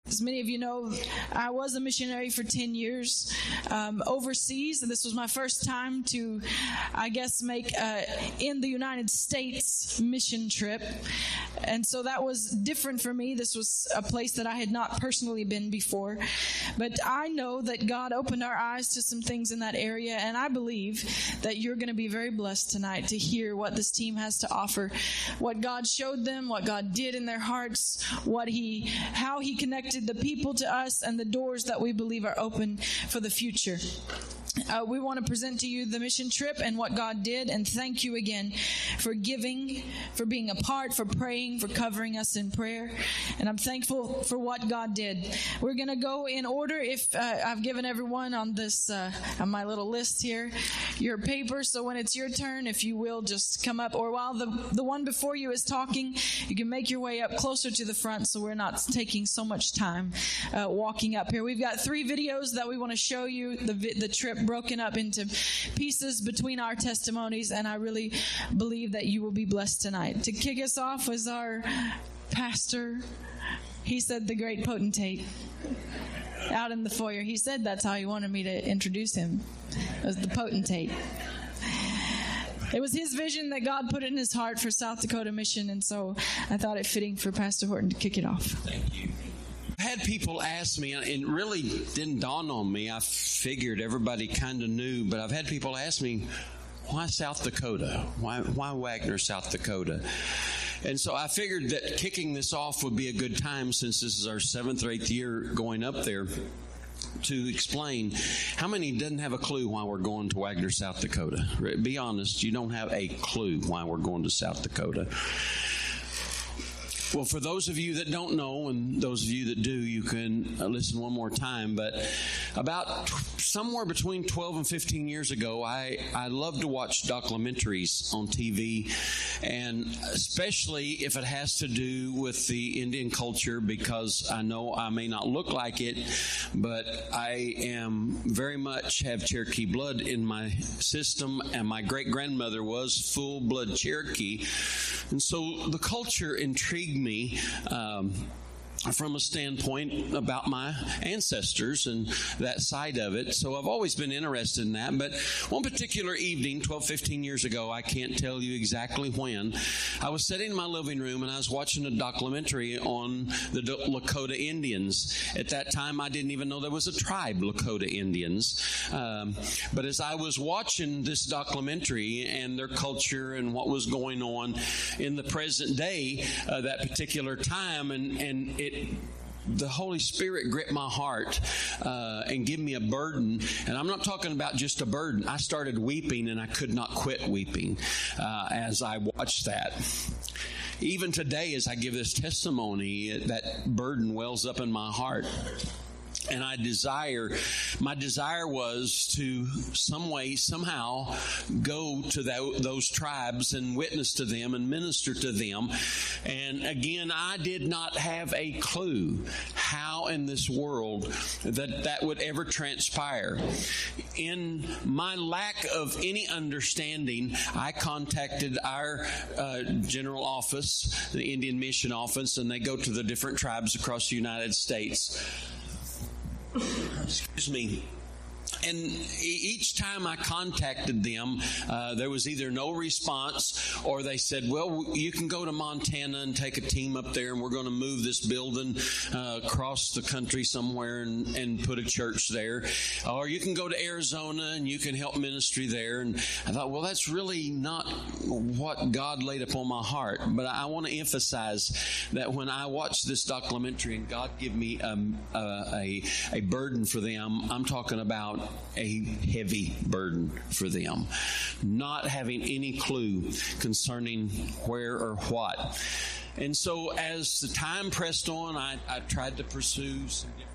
As many of you know, I was a missionary for 10 years overseas. This was my first time to, I guess, make in the United States mission trip. And so that was different for me. This was a place that I had not personally been before. But I know that God opened our eyes to some things in that area, and I believe that you're going to be very blessed tonight to hear what this team has to offer, what God showed them, what God did in their hearts, how He connected the people to us, and the doors that we believe are open for the future. We want to present to you the mission trip and what God did, and thank you again for giving, for being a part, for praying, for covering us in prayer. And I'm thankful for what God did. We're going to go in order. If I've given everyone on this on my little list here your paper, so when it's your turn, if you will, just come up, or while the one before you is talking, you can make your way up closer to the front so we're not taking so much time walking up here. We've got 3 videos that we want to show you, the trip broken up into pieces between our testimonies, and I really believe that you will be blessed tonight. To kick us off was our pastor. He said the great potentate out in the foyer. He said that's how he wanted me to introduce him, as the potentate. It was his vision that God put it in his heart for South Dakota Mission, and so I thought it fitting for Pastor Horton to kick it off. Thank you. I had people ask me, and it really didn't dawn on me. I figured everybody kind of knew, but I've had people ask me, why South Dakota? Why Wagner, South Dakota? And so I figured that kicking this off would be a good time, since this is our 7th or 8th year going up there, to explain how many doesn't have a clue why we're going to Wagner, South Dakota. Be honest, you don't have a clue why we're going to South Dakota. Well, for those of you that don't know, and those of you that do, you can listen one more time. But about somewhere between 12 and 15 years ago, I love to watch documentaries on TV, and especially if it has to do with the Indian culture, because I know I may not look like it, but I am very much have Cherokee blood in my system, and my great-grandmother was full-blood Cherokee. And so the culture intrigued me from a standpoint about my ancestors and that side of it. So I've always been interested in that. But one particular evening, 12, 15 years ago, I can't tell you exactly when, I was sitting in my living room and I was watching a documentary on the Lakota Indians. At that time, I didn't even know there was a tribe, Lakota Indians. But as I was watching this documentary and their culture and what was going on in the present day, that particular time, and the Holy Spirit gripped my heart and gave me a burden. And I'm not talking about just a burden. I started weeping, and I could not quit weeping as I watched that. Even today, as I give this testimony, that burden wells up in my heart. And my desire was to some way, somehow go to those tribes and witness to them and minister to them. And again, I did not have a clue how in this world that would ever transpire. In my lack of any understanding, I contacted our general office, the Indian Mission Office, and they go to the different tribes across the United States. Excuse me. And each time I contacted them, there was either no response, or they said, well, you can go to Montana and take a team up there, and we're going to move this building across the country somewhere and put a church there. Or you can go to Arizona and you can help ministry there. And I thought, well, that's really not what God laid upon my heart. But I want to emphasize that when I watched this documentary and God gave me a burden for them, I'm talking about a heavy burden for them, not having any clue concerning where or what. And so as the time pressed on, I tried to pursue some different,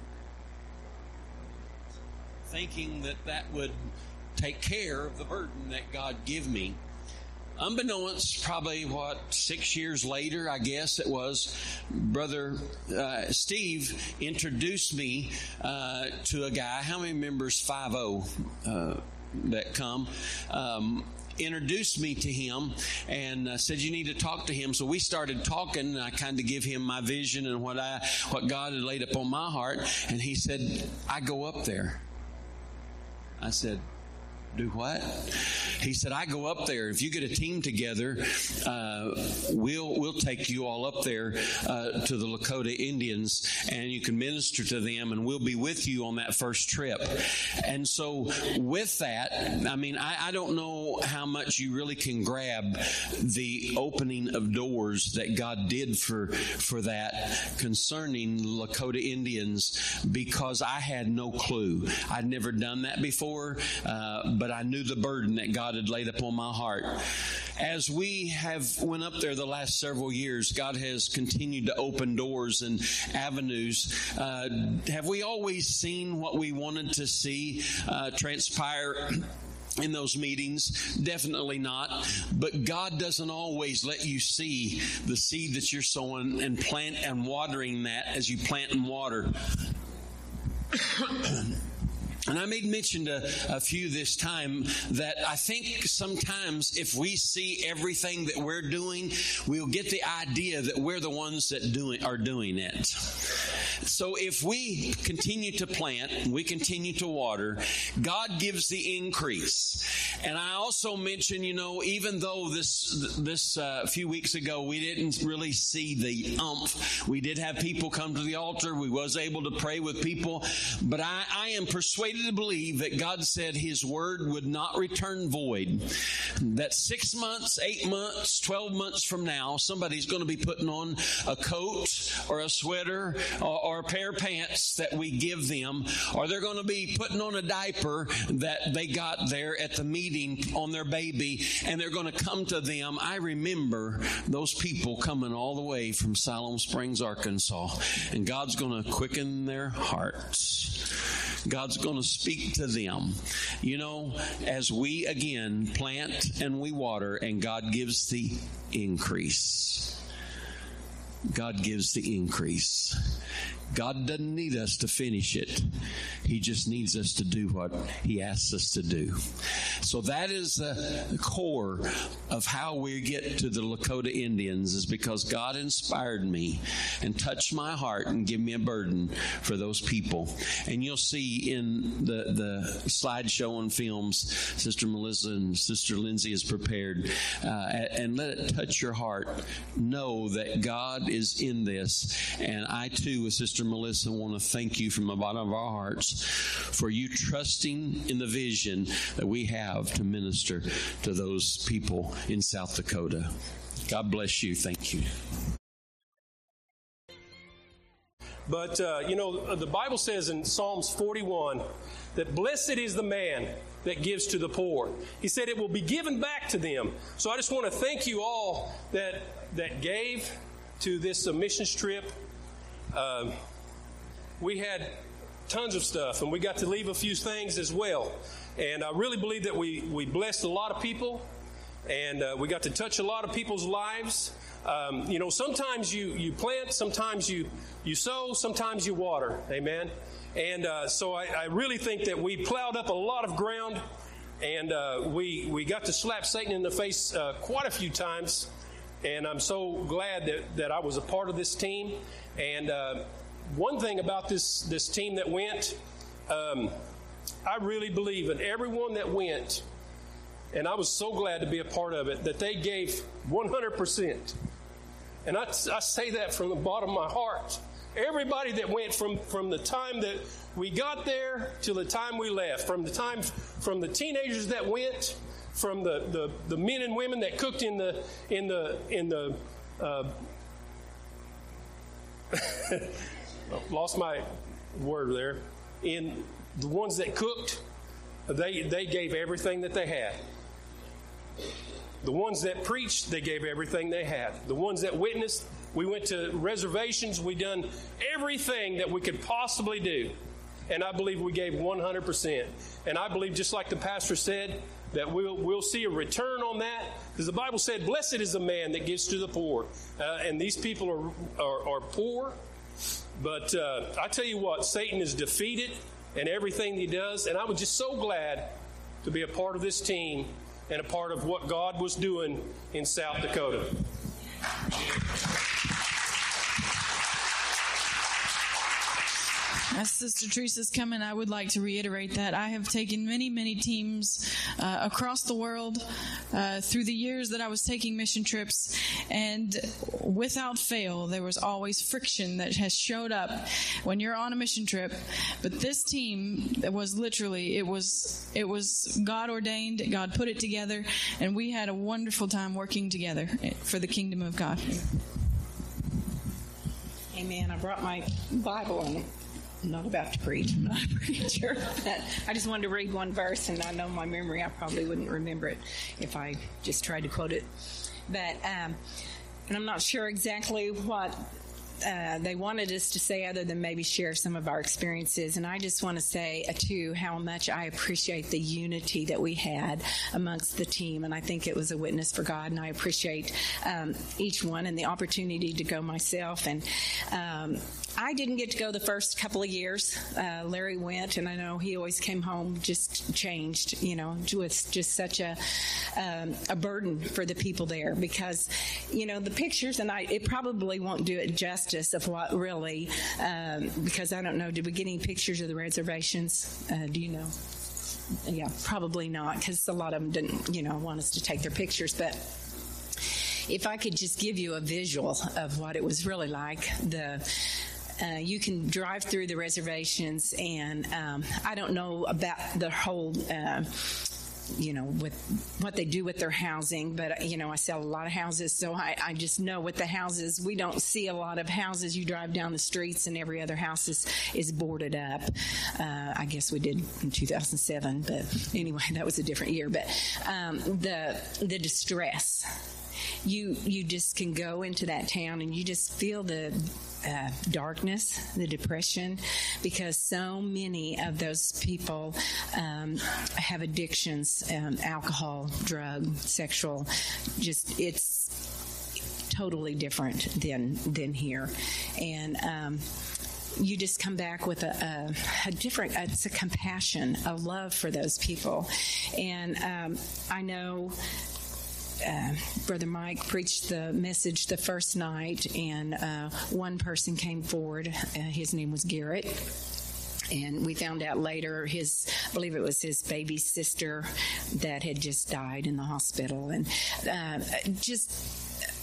thinking that would take care of the burden that God gave me. Unbeknownst, probably 6 years later, I guess it was, Brother Steve introduced me to a guy. How many members? 50 that come. introduced me to him and said, you need to talk to him. So we started talking, and I kind of give him my vision and what God had laid upon my heart. And he said, I go up there. I said, do what? He said, I go up there. If you get a team together, we'll take you all up there to the Lakota Indians, and you can minister to them, and we'll be with you on that first trip. And so with that, I mean, I don't know how much you really can grab the opening of doors that God did for that concerning Lakota Indians, because I had no clue. I'd never done that before, but I knew the burden that God had laid upon my heart. As we have went up there the last several years, God has continued to open doors and avenues. Have we always seen what we wanted to see transpire in those meetings? Definitely not. But God doesn't always let you see the seed that you're sowing and plant and watering that as you plant and water. And I made mention to a few this time that I think sometimes if we see everything that we're doing, we'll get the idea that we're the ones that are doing it. So if we continue to plant, we continue to water, God gives the increase. And I also mentioned, even though this few weeks ago we didn't really see the umph, we did have people come to the altar. We was able to pray with people. But I am persuaded to believe that God said His word would not return void. That 6 months, 8 months, 12 months from now, somebody's going to be putting on a coat or a sweater or a pair of pants that we give them, or they're going to be putting on a diaper that they got there at the meeting on their baby, and they're going to come to them. I remember those people coming all the way from Siloam Springs, Arkansas, and God's going to quicken their hearts. God's going to speak to them. As we again plant and we water, and God gives the increase. God gives the increase. God doesn't need us to finish it. He just needs us to do what He asks us to do. So that is the core of how we get to the Lakota Indians, is because God inspired me and touched my heart and gave me a burden for those people. And you'll see in the slideshow and films, Sister Melissa and Sister Lindsay has prepared, and let it touch your heart. Know that God is in this. And I too, with Sister Melissa, want to thank you from the bottom of our hearts for you trusting in the vision that we have to minister to those people in South Dakota. God bless you. Thank you. But, the Bible says in Psalms 41 that blessed is the man that gives to the poor. He said it will be given back to them. So I just want to thank you all that gave to this missions trip. We had tons of stuff, and we got to leave a few things as well. And I really believe that we blessed a lot of people, and we got to touch a lot of people's lives. Sometimes you plant, sometimes you sow, sometimes you water. Amen. And so I really think that we plowed up a lot of ground, and we got to slap Satan in the face quite a few times. And I'm so glad that I was a part of this team. And one thing about this team that went, I really believe in everyone that went, and I was so glad to be a part of it, that they gave 100%. And I say that from the bottom of my heart. Everybody that went from the time that we got there till the time we left, from the teenagers that went, from the men and women that cooked in the lost my word there. In the ones that cooked, they gave everything that they had. The ones that preached, they gave everything they had. The ones that witnessed, we went to reservations. We done everything that we could possibly do. And I believe we gave 100%. And I believe, just like the pastor said, that we'll see a return on that. Because the Bible said, blessed is the man that gives to the poor. And these people are poor. But I tell you what, Satan is defeated in everything he does. And I was just so glad to be a part of this team and a part of what God was doing in South Dakota. As Sister Teresa's coming, I would like to reiterate that I have taken many, many teams across the world through the years that I was taking mission trips, and without fail, there was always friction that has showed up when you're on a mission trip. But this team was literally, it was God ordained, God put it together, and we had a wonderful time working together for the kingdom of God. Amen. I brought my Bible and I'm not about to preach. I'm not a preacher. But I just wanted to read one verse, and I know my memory, I probably wouldn't remember it if I just tried to quote it. But, and I'm not sure exactly what they wanted us to say other than maybe share some of our experiences. And I just want to say, too, how much I appreciate the unity that we had amongst the team. And I think it was a witness for God. And I appreciate each one and the opportunity to go myself. And I didn't get to go the first couple of years. Larry went, and I know he always came home just changed, with just such a burden for the people there. Because, the pictures, and it probably won't do it justice of what really, because I don't know, did we get any pictures of the reservations? Do you know? Yeah, probably not, because a lot of them didn't, want us to take their pictures. But if I could just give you a visual of what it was really like, you can drive through the reservations, and I don't know about the whole with what they do with their housing, but I sell a lot of houses, so I just know with the houses, we don't see a lot of houses. You drive down the streets and every other house is boarded up. I guess we did in 2007, but anyway, that was a different year. But the distress, you just can go into that town and you just feel the darkness, the depression, because so many of those people have addictions, alcohol, drug, sexual. Just it's totally different than here, and you just come back with a different, it's a compassion, a love for those people, and I know. Brother Mike preached the message the first night, and one person came forward. His name was Garrett. And we found out later I believe it was his baby sister that had just died in the hospital. And just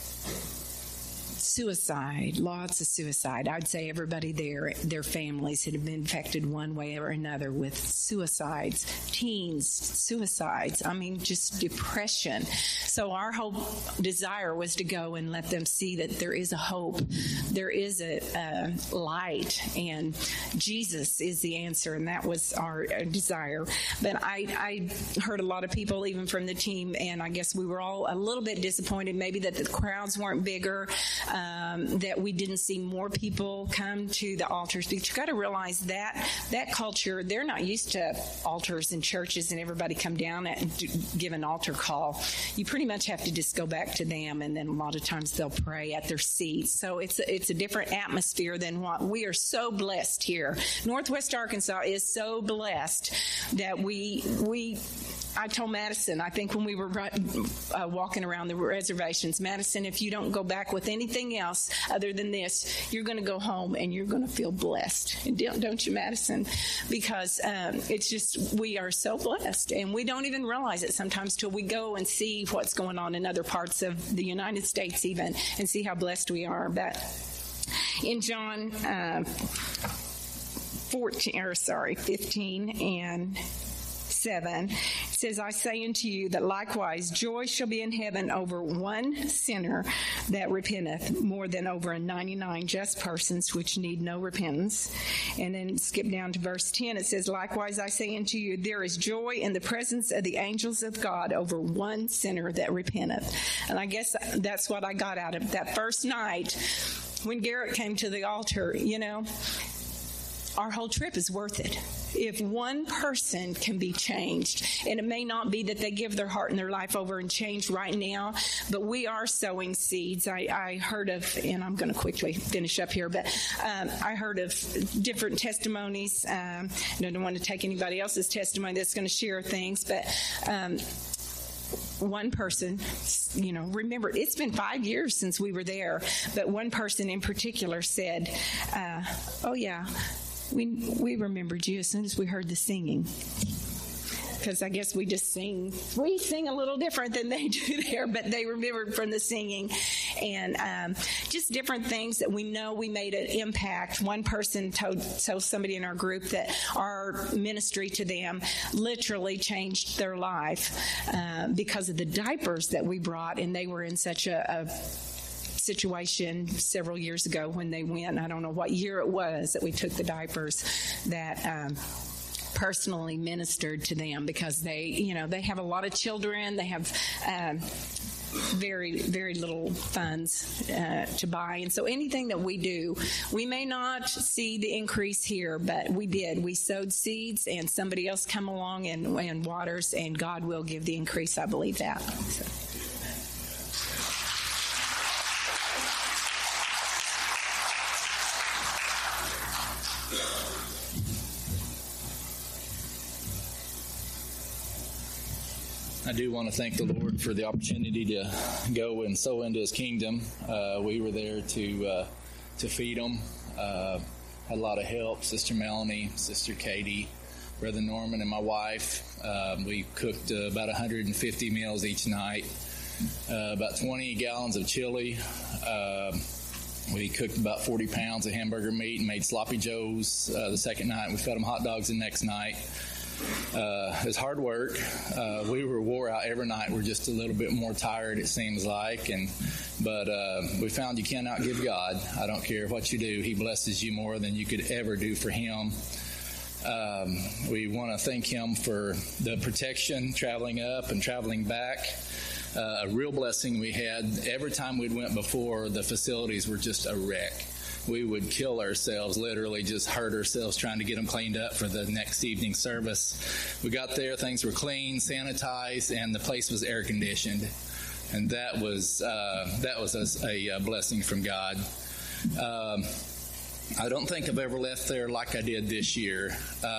suicide, lots of suicide. I'd say everybody there, their families had been infected one way or another with suicides, teens, suicides. I mean, just depression. So our whole desire was to go and let them see that there is a hope, there is a light, and Jesus is the answer, and that was our desire. But I heard a lot of people, even from the team, and I guess we were all a little bit disappointed maybe that the crowds weren't bigger, that we didn't see more people come to the altars. But you've got to realize that culture, they're not used to altars and churches and everybody come down and give an altar call. You pretty much have to just go back to them, and then a lot of times they'll pray at their seats. So it's a different atmosphere than what we are so blessed here. Northwest Arkansas is so blessed that I told Madison, I think when we were walking around the reservations, Madison, if you don't go back with anything else other than this, you're going to go home and you're going to feel blessed. And don't you, Madison? Because it's just, we are so blessed, and we don't even realize it sometimes till we go and see what's going on in other parts of the United States even, and see how blessed we are. But in John 15 and 7, it says, I say unto you that likewise joy shall be in heaven over one sinner that repenteth, more than over 99 just persons which need no repentance. And then skip down to verse 10. It says, likewise I say unto you, there is joy in the presence of the angels of God over one sinner that repenteth. And I guess that's what I got out of that first night when Garrett came to the altar. Our whole trip is worth it. If one person can be changed, and it may not be that they give their heart and their life over and change right now, but we are sowing seeds. I heard of, and I'm going to quickly finish up here, but I heard of different testimonies. I don't want to take anybody else's testimony that's going to share things, but one person, remember, it's been 5 years since we were there, but one person in particular said, oh yeah, we remembered you as soon as we heard the singing. Because I guess we sing a little different than they do there, but they remembered from the singing. And just different things that we know we made an impact. One person told somebody in our group that our ministry to them literally changed their life because of the diapers that we brought, and they were in such a situation several years ago when they went. I don't know what year it was that we took the diapers, that personally ministered to them, because they have a lot of children. They have very, very little funds to buy. And so anything that we do, we may not see the increase here, but we did. We sowed seeds, and somebody else come along and waters, and God will give the increase. I believe that. So. I do want to thank the Lord for the opportunity to go and sow into His kingdom. We were there to feed them. Had a lot of help. Sister Melanie, Sister Katie, Brother Norman, and my wife. We cooked about 150 meals each night. About 20 gallons of chili. We cooked about 40 pounds of hamburger meat and made sloppy joes the second night. We fed them hot dogs the next night. It was hard work. We were wore out every night. We're just a little bit more tired, it seems like. But we found you cannot give God. I don't care what you do. He blesses you more than you could ever do for Him. We want to thank Him for the protection traveling up and traveling back. A real blessing we had. Every time we went before, the facilities were just a wreck. We would kill ourselves, literally just hurt ourselves trying to get them cleaned up for the next evening service. We got there, things were clean, sanitized, and the place was air conditioned. And that was a blessing from God. I don't think I've ever left there like I did this year.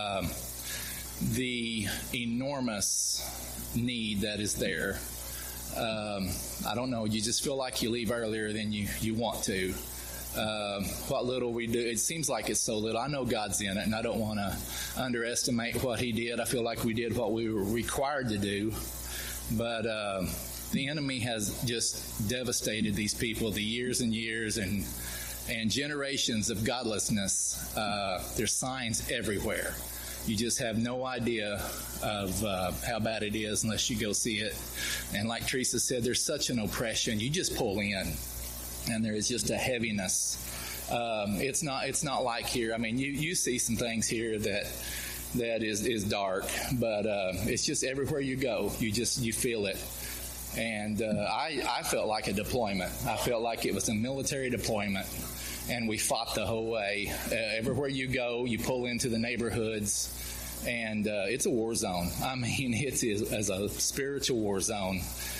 The enormous need that is there. I don't know, you just feel like you leave earlier than you want to. What little we do, it seems like it's so little. I know God's in it, and I don't want to underestimate what He did. I feel like we did what we were required to do. But the enemy has just devastated these people, the years and years and generations of godlessness. There's signs everywhere. You just have no idea of how bad it is unless you go see it. And like Teresa said, there's such an oppression. You just pull in, and there is just a heaviness. It's not like here. I mean, you see some things here that is dark, but it's just everywhere you go. You feel it. And I felt like a deployment. I felt like it was a military deployment. And we fought the whole way. Everywhere you go, you pull into the neighborhoods, and it's a war zone. I mean, it's as a spiritual war zone.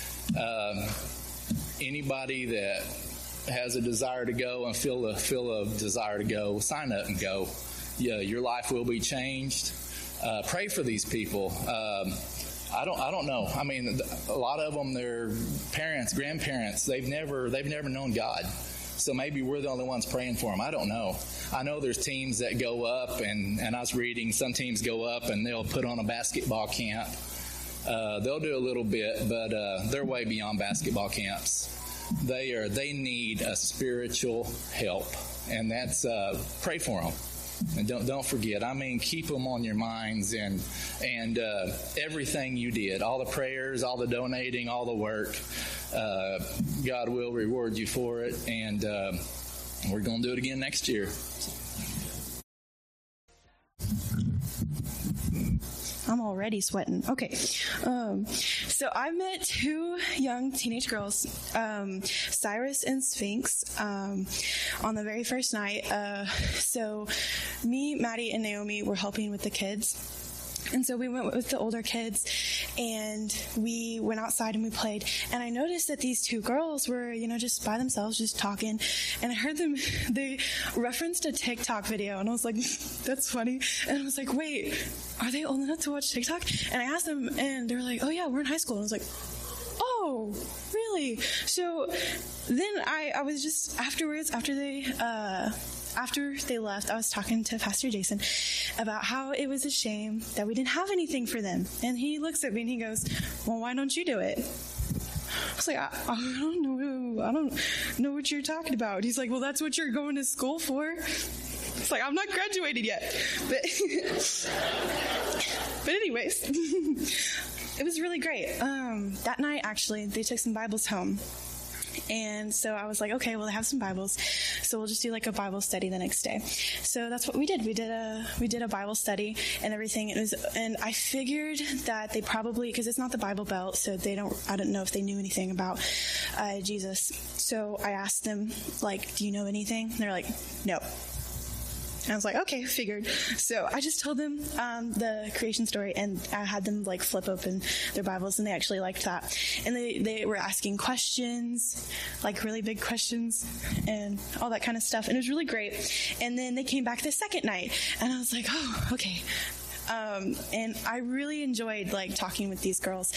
Anybody that has a desire to go and feel a desire to go, sign up and go. Yeah, your life will be changed. Pray for these people. I don't know. I mean, a lot of them, their parents, grandparents, they've never known God. So maybe we're the only ones praying for them. I don't know. I know there's teams that go up, and I was reading some teams go up and they'll put on a basketball camp. They'll do a little bit, but they're way beyond basketball camps. They need a spiritual help, and that's pray for them. And don't forget. I mean, keep them on your minds, and everything you did, all the prayers, all the donating, all the work. God will reward you for it, and we're going to do it again next year. I'm already sweating. Okay. So I met two young teenage girls, Cyrus and Sphinx, on the very first night. So me, Maddie, and Naomi were helping with the kids. And so we went with the older kids, and we went outside and we played. And I noticed that these two girls were, just by themselves, just talking. And I heard them, they referenced a TikTok video, and I was like, that's funny. And I was like, wait, are they old enough to watch TikTok? And I asked them, and they were like, oh yeah, we're in high school. And I was like, oh, really? So then I was just afterwards, after they left, I was talking to Pastor Jason about how it was a shame that we didn't have anything for them. And he looks at me and he goes, well, why don't you do it? I was like, I don't know. I don't know what you're talking about. He's like, well, that's what you're going to school for. It's like, I'm not graduated yet. But anyways, it was really great. That night, actually, they took some Bibles home. And so I was like, okay, well, they have some Bibles, so we'll just do like a Bible study the next day. So that's what we did. We did a Bible study and everything. And I figured that they probably, because it's not the Bible Belt, so I don't know if they knew anything about Jesus. So I asked them, like, do you know anything? And they're like, no. And I was like, okay, figured. So I just told them the creation story, and I had them like flip open their Bibles, and they actually liked that. And they were asking questions, like really big questions, and all that kind of stuff. And it was really great. And then they came back the second night, and I was like, oh, okay. And I really enjoyed like talking with these girls.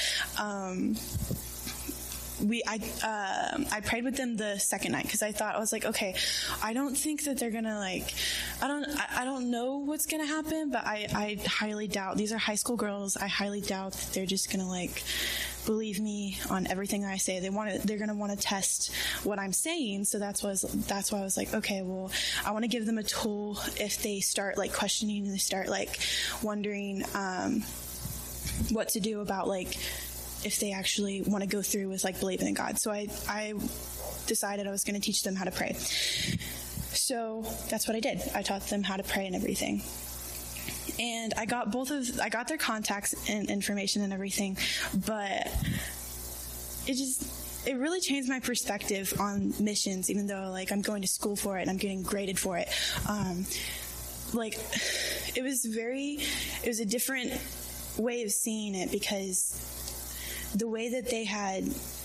I prayed with them the second night because I was like, okay, I don't think that they're gonna like, I don't know what's gonna happen, but I highly doubt, these are high school girls, I highly doubt that they're just gonna like believe me on everything I say. They're gonna want to test what I'm saying. So that's why I was like, okay, well, I want to give them a tool if they start like questioning and they start like wondering what to do about like if they actually want to go through with like believing in God. So I decided I was going to teach them how to pray. So that's what I did. I taught them how to pray and everything. And I got their contacts and information and everything, but it really changed my perspective on missions, even though like I'm going to school for it and I'm getting graded for it. Like it was a different way of seeing it, because the way that they had,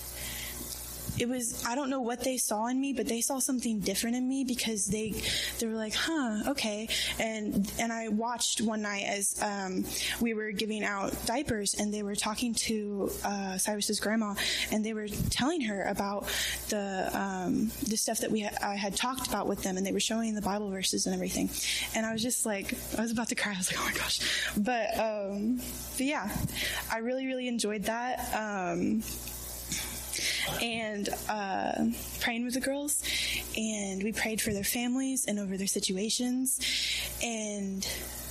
I don't know what they saw in me, but they saw something different in me, because they were like, okay. And I watched one night as we were giving out diapers, and they were talking to Cyrus's grandma, and they were telling her about the stuff that I had talked about with them, and they were showing the Bible verses and everything. And I was just like, I was about to cry. I was like, oh my gosh. But yeah, I really, really enjoyed that. And praying with the girls, and we prayed for their families and over their situations, and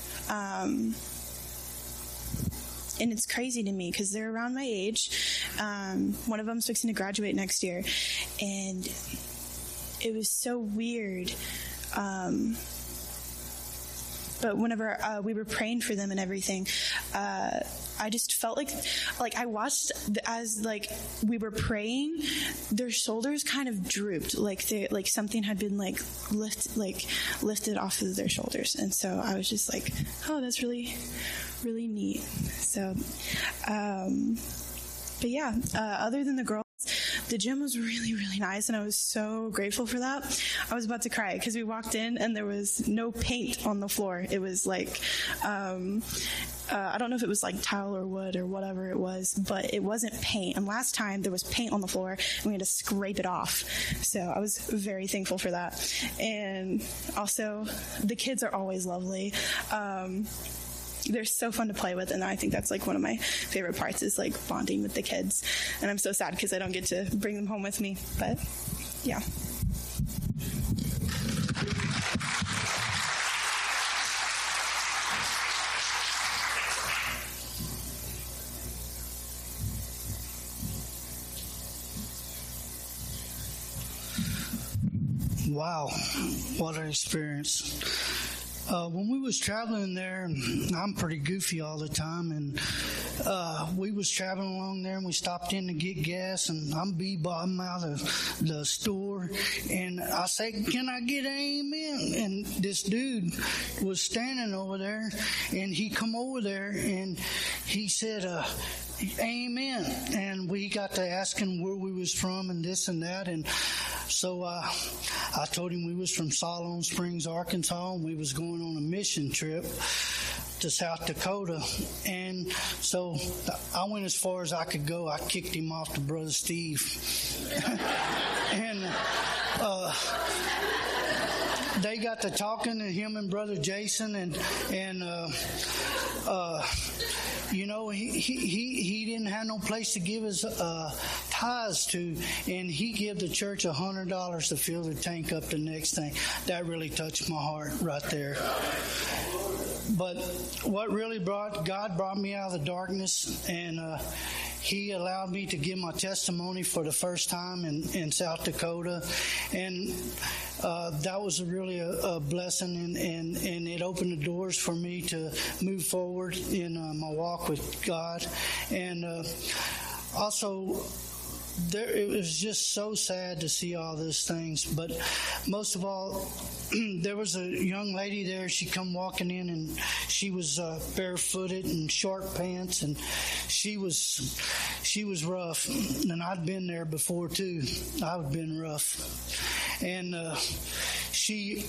it's crazy to me because they're around my age. One of them's fixing to graduate next year, and it was so weird. But whenever we were praying for them and everything, I just felt like I watched as like we were praying, their shoulders kind of drooped, like something had been lifted off of their shoulders, and so I was just like, oh, that's really, really neat. So, but yeah, other than the girls, the gym was really, really nice, and I was so grateful for that. I was about to cry because we walked in and there was no paint on the floor. It was like, I don't know if it was like tile or wood or whatever it was, but it wasn't paint. And last time there was paint on the floor and we had to scrape it off. So I was very thankful for that. And also, the kids are always lovely. They're so fun to play with, and I think that's like one of my favorite parts is like bonding with the kids. And I'm so sad because I don't get to bring them home with me, but yeah. Wow, what an experience. When we was traveling there, I'm pretty goofy all the time, and we was traveling along there, and we stopped in to get gas, and I'm bebopping out of the store, and I say, can I get an amen? And this dude was standing over there, and he come over there, and he said, amen. And we got to asking where we was from and this and that, and so I told him we was from Solomon Springs, Arkansas, and we was going on a mission trip. to South Dakota. And so I went as far as I could go. I kicked him off to Brother Steve. And they got to talking, to him and Brother Jason, and you know, he didn't have no place to give his tithes to, and he gave the church $100 to fill the tank up the next thing. That really touched my heart right there. But what really God brought me out of the darkness, and He allowed me to give my testimony for the first time in South Dakota, and that was really a blessing, and it opened the doors for me to move forward in my walk with God. And also, it was just so sad to see all those things. But most of all, there was a young lady there. She come walking in, and she was barefooted and short pants, and she was rough. And I'd been there before too. I've been rough. And she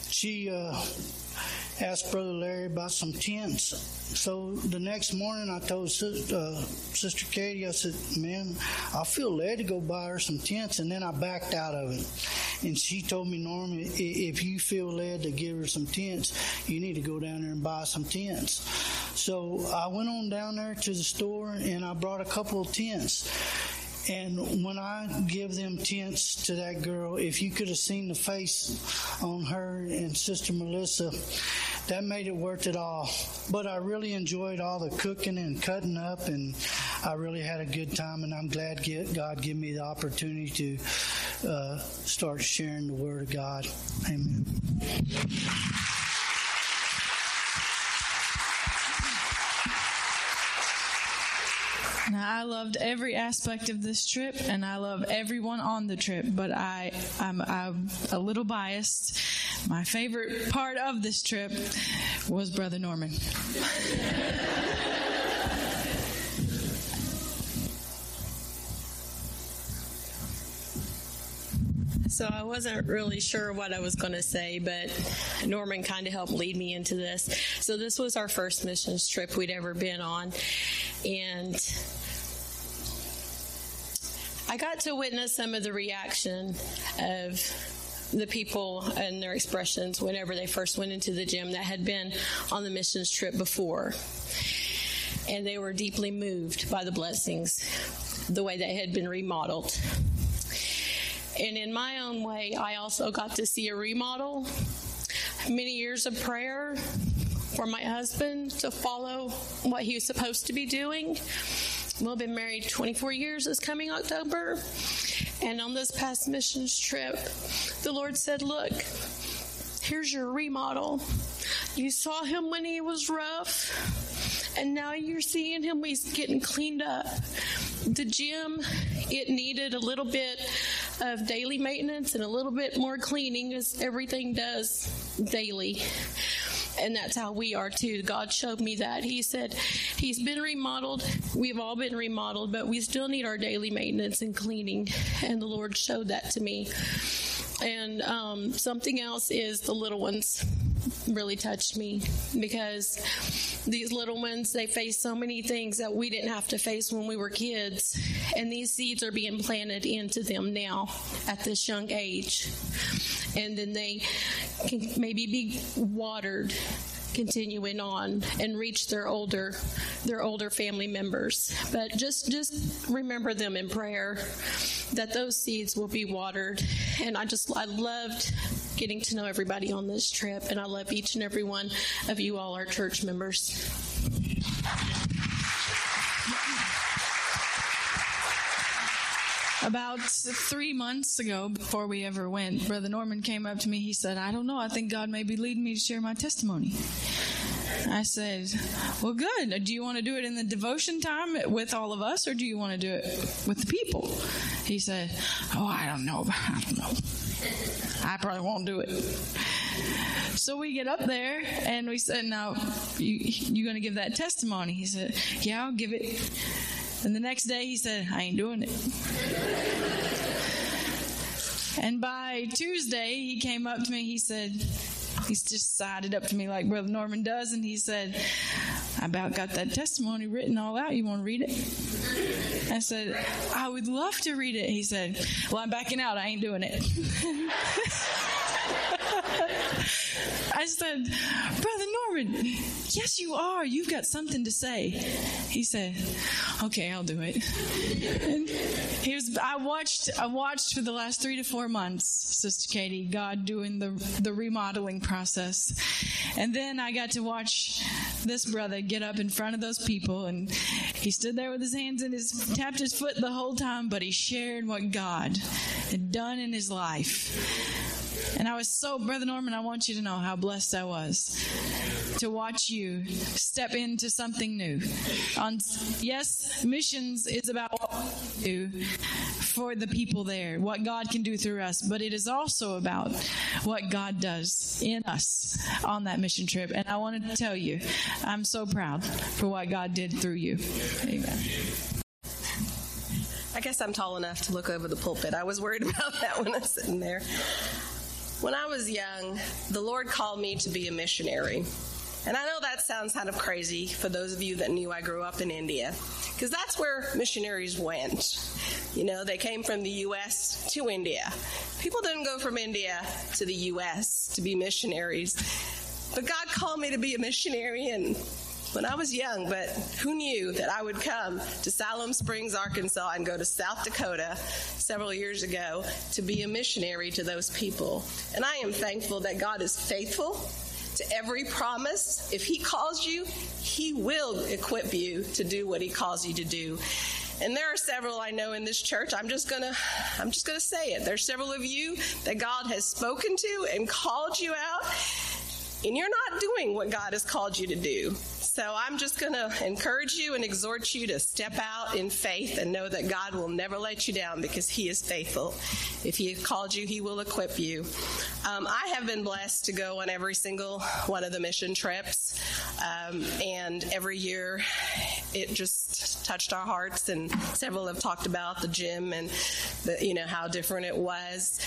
asked Brother Larry about some tents. So the next morning I told Sister Katie, I said, man, I feel led to go buy her some tents, and then I backed out of it. And she told me, Norm, if you feel led to give her some tents, you need to go down there and buy some tents. So I went on down there to the store, and I brought a couple of tents. And when I give them tents to that girl, if you could have seen the face on her and Sister Melissa, that made it worth it all. But I really enjoyed all the cooking and cutting up, and I really had a good time, and I'm glad God gave me the opportunity to start sharing the Word of God. Amen. Now, I loved every aspect of this trip, and I love everyone on the trip, but I'm a little biased. My favorite part of this trip was Brother Norman. So I wasn't really sure what I was going to say, but Norman kind of helped lead me into this. So this was our first missions trip we'd ever been on, and I got to witness some of the reaction of the people and their expressions whenever they first went into the gym that had been on the missions trip before. And they were deeply moved by the blessings, the way they had been remodeled. And in my own way, I also got to see a remodel, many years of prayer for my husband to follow what he was supposed to be doing. We've been married 24 years this coming October. And on this past missions trip, the Lord said, look, here's your remodel. You saw him when he was rough, and now you're seeing him when he's getting cleaned up. The gym, it needed a little bit of daily maintenance and a little bit more cleaning, as everything does daily. And that's how we are too. God showed me that. He said, he's been remodeled. We've all been remodeled, but we still need our daily maintenance and cleaning. And the Lord showed that to me. And something else is the little ones really touched me, because these little ones, they face so many things that we didn't have to face when we were kids. And these seeds are being planted into them now at this young age. And then they can maybe be watered continuing on and reach their older family members. But just remember them in prayer, that those seeds will be watered. And I loved getting to know everybody on this trip, and I love each and every one of you all, our church members. About 3 months ago, before we ever went, Brother Norman came up to me. He said, I don't know, I think God may be leading me to share my testimony. I said, well, good. Do you want to do it in the devotion time with all of us, or do you want to do it with the people? He said, oh, I don't know. I probably won't do it. So we get up there, and we said, now, you going to give that testimony? He said, yeah, I'll give it. And the next day he said, I ain't doing it. And by Tuesday, he came up to me. He said, He's just sided up to me like Brother Norman does, and he said, I about got that testimony written all out. You want to read it? I said, I would love to read it. He said, well, I'm backing out. I ain't doing it. I said, Brother Norman, yes, you are. You've got something to say. He said, okay, I'll do it. And I watched for the last 3 to 4 months, Sister Katie, God doing the remodeling process. And then I got to watch this brother get up in front of those people, and he stood there with his hands and tapped his foot the whole time, but he shared what God had done in his life. And I was Brother Norman, I want you to know how blessed I was to watch you step into something new. Yes, missions is about what we do for the people there, what God can do through us, but it is also about what God does in us on that mission trip. And I wanted to tell you, I'm so proud for what God did through you. Amen. I guess I'm tall enough to look over the pulpit. I was worried about that when I was sitting there. When I was young, the Lord called me to be a missionary. And I know that sounds kind of crazy for those of you that knew I grew up in India, because that's where missionaries went. You know, they came from the U.S. to India. People didn't go from India to the U.S. to be missionaries. But God called me to be a missionary, and when I was young, but who knew that I would come to Salem Springs, Arkansas, and go to South Dakota several years ago to be a missionary to those people. And I am thankful that God is faithful to every promise. If He calls you, He will equip you to do what He calls you to do. And there are several I know in this church. I'm just gonna say it. There's several of you that God has spoken to and called you out, and you're not doing what God has called you to do. So I'm just going to encourage you and exhort you to step out in faith and know that God will never let you down, because He is faithful. If He has called you, He will equip you. I have been blessed to go on every single one of the mission trips, and every year it just touched our hearts, and several have talked about the gym and how different it was.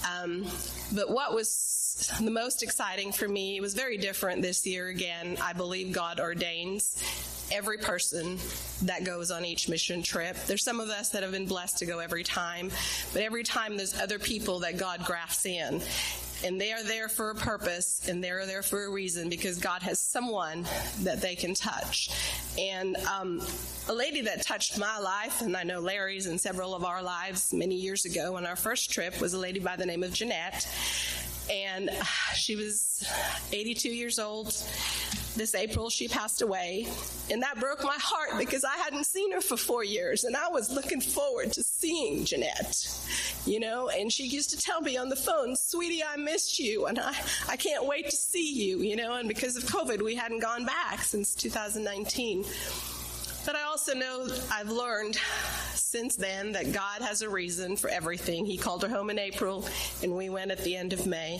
But what was the most exciting for me, it was very different this year. Again, I believe God ordains every person that goes on each mission trip. There's some of us that have been blessed to go every time, but every time there's other people that God grafts in. And they are there for a purpose, and they're there for a reason, because God has someone that they can touch. And a lady that touched my life, and I know Larry's and several of our lives many years ago on our first trip, was a lady by the name of Jeanette. And she was 82 years old. This April, she passed away. And that broke my heart, because I hadn't seen her for 4 years. And I was looking forward to seeing Jeanette, and she used to tell me on the phone, sweetie, I missed you. And I can't wait to see you, And because of COVID, we hadn't gone back since 2019. But I also know I've learned since then that God has a reason for everything. He called her home in April, and we went at the end of May.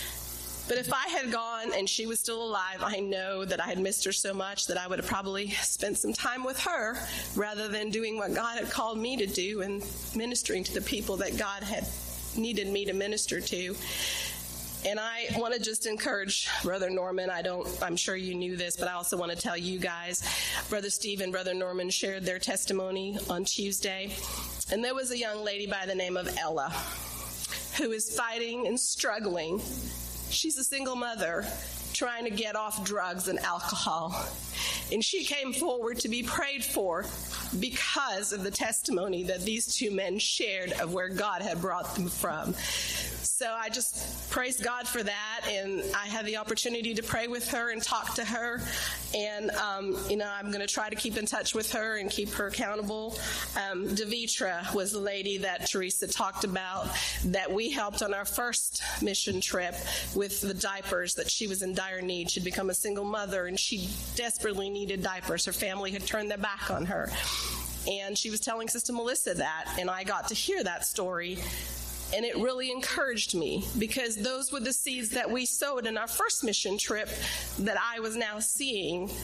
But if I had gone and she was still alive, I know that I had missed her so much that I would have probably spent some time with her rather than doing what God had called me to do and ministering to the people that God had needed me to minister to. And I want to just encourage Brother Norman. I'm sure you knew this, but I also want to tell you guys, Brother Steve and Brother Norman shared their testimony on Tuesday. And there was a young lady by the name of Ella who is fighting and struggling. She's a single mother trying to get off drugs and alcohol. And she came forward to be prayed for because of the testimony that these two men shared of where God had brought them from. So I just praise God for that, and I had the opportunity to pray with her and talk to her, and I'm going to try to keep in touch with her and keep her accountable. Devitra was the lady that Teresa talked about that we helped on our first mission trip with the diapers, that she was in dire need. She'd become a single mother, and she desperately needed diapers. Her family had turned their back on her, and she was telling Sister Melissa that, and I got to hear that story. And it really encouraged me, because those were the seeds that we sowed in our first mission trip that I was now seeing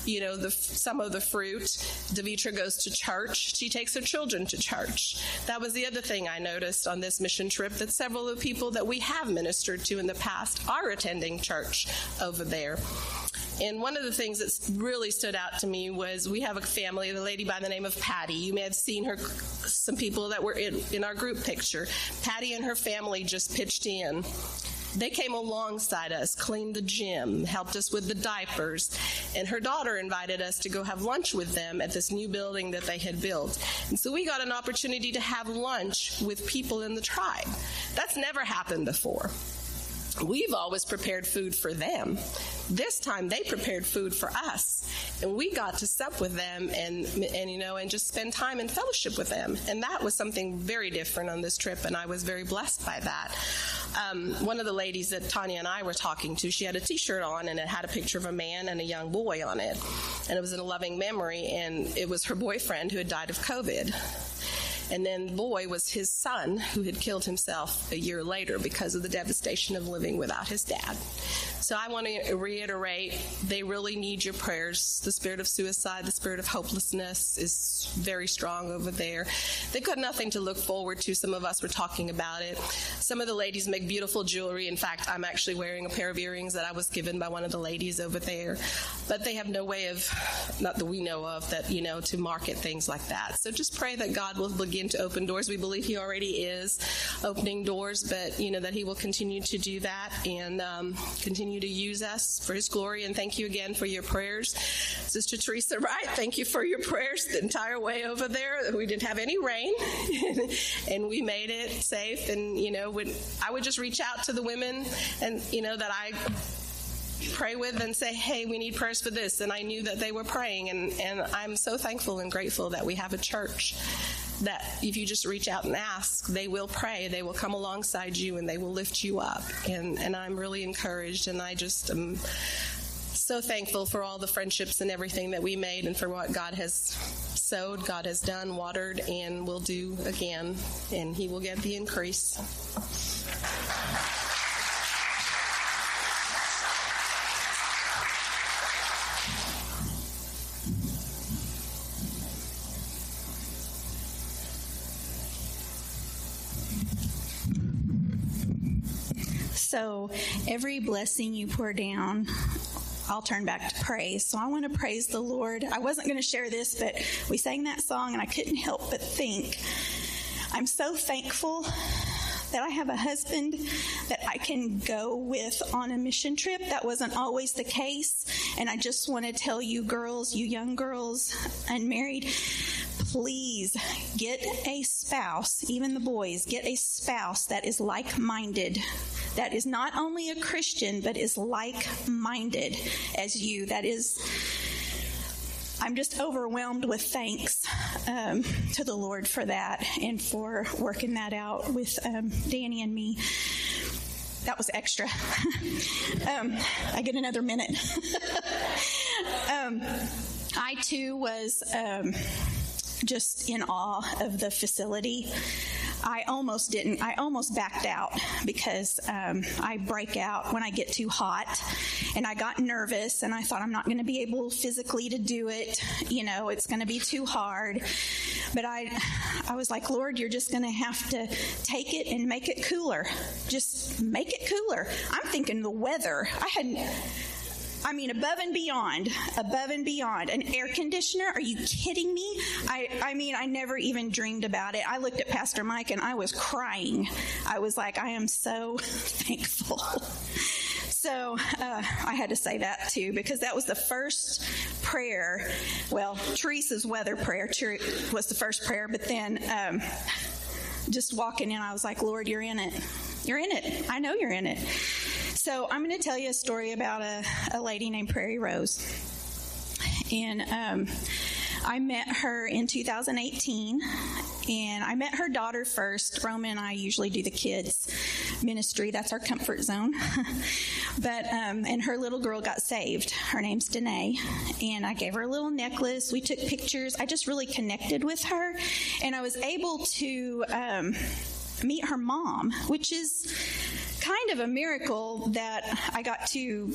some of the fruit. Devitra goes to church. She takes her children to church. That was the other thing I noticed on this mission trip, that several of the people that we have ministered to in the past are attending church over there. And one of the things that really stood out to me was we have a family, the lady by the name of Patty. You may have seen her, some people that were in our group picture. Patty and her family just pitched in. They came alongside us, cleaned the gym, helped us with the diapers, and her daughter invited us to go have lunch with them at this new building that they had built. And so we got an opportunity to have lunch with people in the tribe. That's never happened before. We've always prepared food for them. This time they prepared food for us, and we got to sup with them and just spend time in fellowship with them. And that was something very different on this trip, and I was very blessed by that. One of the ladies that Tanya and I were talking to, she had a T-shirt on, and it had a picture of a man and a young boy on it, and it was in a loving memory, and it was her boyfriend who had died of COVID. And then the boy was his son, who had killed himself a year later because of the devastation of living without his dad. So I want to reiterate, they really need your prayers. The spirit of suicide, the spirit of hopelessness is very strong over there. They've got nothing to look forward to. Some of us were talking about it. Some of the ladies make beautiful jewelry. In fact, I'm actually wearing a pair of earrings that I was given by one of the ladies over there. But they have no way of, not that we know of, that, to market things like that. So just pray that God will begin to open doors. We believe He already is opening doors, but, that He will continue to do that and continue to use us for His glory. And thank you again for your prayers. Sister Teresa Wright, thank you for your prayers the entire way over there. We didn't have any rain, and we made it safe. And, I would just reach out to the women and, that I pray with and say, hey, we need prayers for this. And I knew that they were praying. And I'm so thankful and grateful that we have a church that if you just reach out and ask, they will pray. They will come alongside you and they will lift you up. And I'm really encouraged, and I just am so thankful for all the friendships and everything that we made, and for what God has sowed, God has done, watered, and will do again. And He will get the increase. So every blessing you pour down, I'll turn back to praise. So I want to praise the Lord. I wasn't going to share this, but we sang that song and I couldn't help but think, I'm so thankful that I have a husband that I can go with on a mission trip. That wasn't always the case. And I just want to tell you girls, you young girls, unmarried, please get a spouse, even the boys, get a spouse that is like-minded, that is not only a Christian, but is like-minded as you. That is, I'm just overwhelmed with thanks to the Lord for that and for working that out with Danny and me. That was extra. I get another minute. I too was just in awe of the facility. I almost backed out because I break out when I get too hot, and I got nervous and I thought I'm not going to be able physically to do it. It's going to be too hard. But I was like, Lord, you're just going to have to take it and make it cooler. Just make it cooler. I'm thinking the weather. Above and beyond. An air conditioner? Are you kidding me? I never even dreamed about it. I looked at Pastor Mike and I was crying. I was like, I am so thankful. So I had to say that too, because that was the first prayer. Well, Teresa's weather prayer was the first prayer, but then just walking in, I was like, Lord, you're in it. You're in it. I know you're in it. So I'm going to tell you a story about a lady named Prairie Rose. And I met her in 2018, and I met her daughter first. Roma and I usually do the kids ministry. That's our comfort zone. But and her little girl got saved. Her name's Danae, and I gave her a little necklace. We took pictures. I just really connected with her, and I was able to meet her mom, which is kind of a miracle that I got to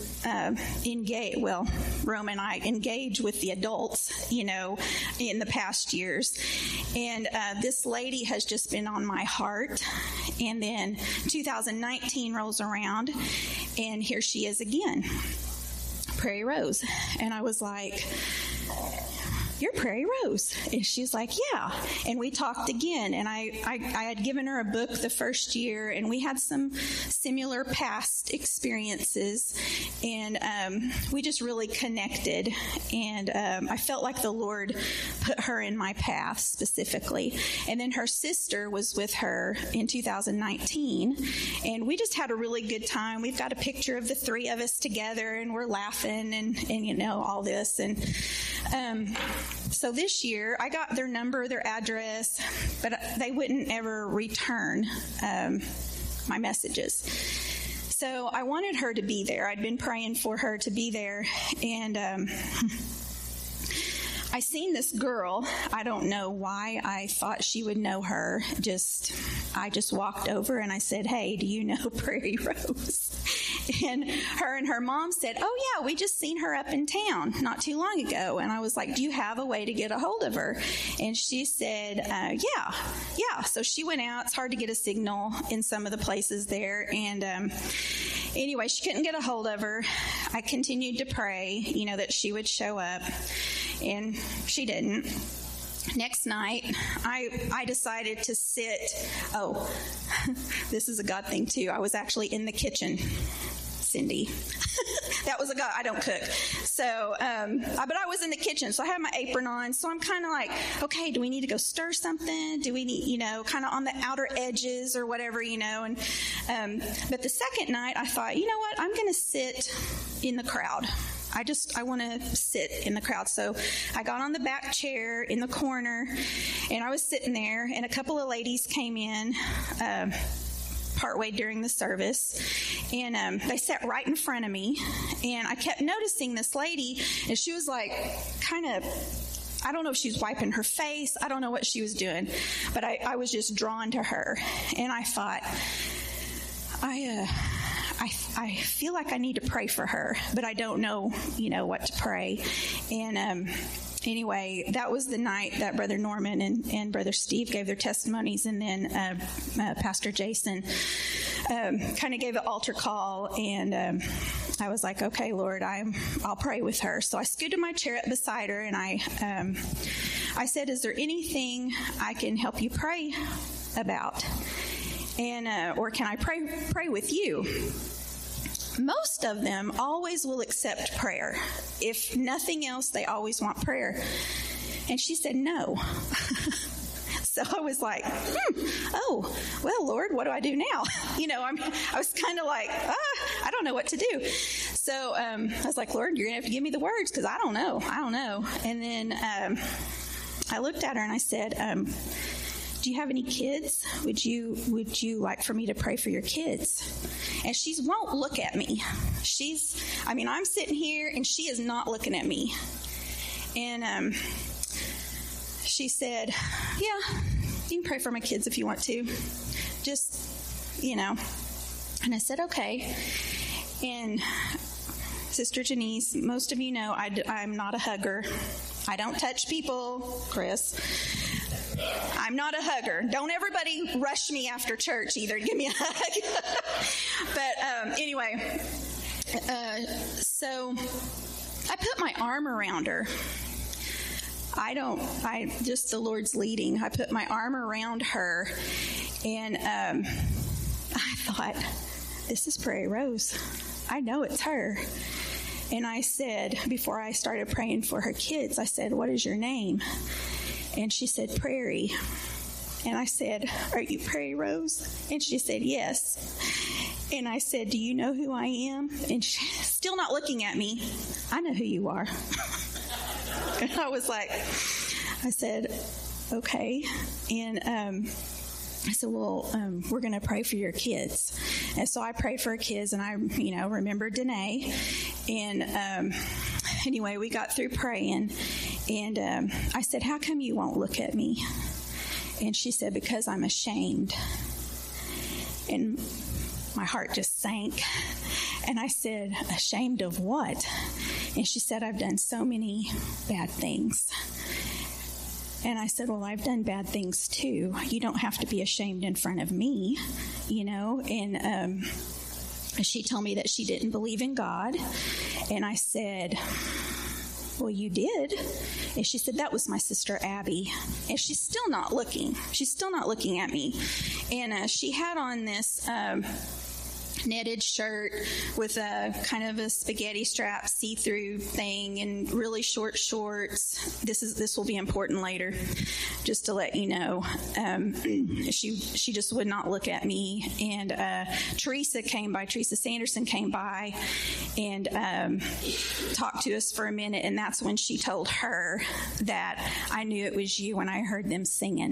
Rome and I engage with the adults, in the past years. And this lady has just been on my heart. And then 2019 rolls around, and here she is again, Prairie Rose. And I was like, "You're Prairie Rose." And she's like, "Yeah." And we talked again, and I had given her a book the first year, and we had some similar past experiences, and we just really connected, and I felt like the Lord put her in my path specifically. And then her sister was with her in 2019, and we just had a really good time. We've got a picture of the three of us together, and we're laughing and all this, and so this year, I got their number, their address, but they wouldn't ever return my messages. So I wanted her to be there. I'd been praying for her to be there, and I seen this girl. I don't know why I thought she would know her. I just walked over and I said, "Hey, do you know Prairie Rose?" And her mom said, "Oh yeah, we just seen her up in town not too long ago." And I was like, "Do you have a way to get a hold of her?" And she said, yeah. So she went out. It's hard to get a signal in some of the places there. And anyway, she couldn't get a hold of her. I continued to pray, that she would show up. And she didn't. Next night, I decided to sit. Oh, this is a God thing too. I was actually in the kitchen, Cindy. That was a God. I don't cook. So, but I was in the kitchen, so I had my apron on. So I'm kind of like, okay, do we need to go stir something? Do we need, kind of on the outer edges or whatever, and, but the second night I thought, you know what? I'm going to sit in the crowd. I want to sit in the crowd. So I got on the back chair in the corner, and I was sitting there, and a couple of ladies came in partway during the service, and they sat right in front of me, and I kept noticing this lady, and she was like kind of, I don't know if she was wiping her face. I don't know what she was doing, but I was just drawn to her, and I thought, I feel like I need to pray for her, but I don't know, what to pray. And anyway, that was the night that Brother Norman and Brother Steve gave their testimonies, and then Pastor Jason kind of gave an altar call, and I was like, okay, Lord, I'll pray with her. So I scooted my chair up beside her, and I said, "Is there anything I can help you pray about? And or can I pray with you?" Most of them always will accept prayer. If nothing else, they always want prayer. And she said no. So I was like, oh, well, Lord, what do I do now? I was kind of like, I don't know what to do. So I was like, Lord, you're going to have to give me the words, because I don't know. And then I looked at her and I said, do you have any kids? Would you like for me to pray for your kids? And she won't look at me. I'm sitting here and she is not looking at me. And she said, yeah, you can pray for my kids if you want to. Just, And I said, okay. And Sister Janice, most of you know I'm not a hugger. I don't touch people, Chris. I'm not a hugger. Don't everybody rush me after church either. Give me a hug. But anyway, so I put my arm around her. Just the Lord's leading. I put my arm around her, and I thought, this is Prairie Rose. I know it's her. And I said, before I started praying for her kids, I said, what is your name? And she said, Prairie. And I said, are you Prairie Rose? And she said, yes. And I said, do you know who I am? And she's still not looking at me. I know who you are. And I was like, I said, okay. And I said, well, we're going to pray for your kids. And so I prayed for her kids, and I, remembered Danae. And anyway, we got through praying, and I said, how come you won't look at me? And she said, because I'm ashamed. And my heart just sank. And I said, ashamed of what? And she said, I've done so many bad things. And I said, well, I've done bad things too. You don't have to be ashamed in front of me, you know. And she told me that she didn't believe in God. And I said, well, you did. And she said, that was my sister Abby. And she's still not looking. She's still not looking at me. And she had on this netted shirt with a kind of a spaghetti strap see-through thing and really short shorts. This will be important later, just to let you know. She just would not look at me. And Teresa Sanderson came by and talked to us for a minute, and that's when she told her that I knew it was you when I heard them singing.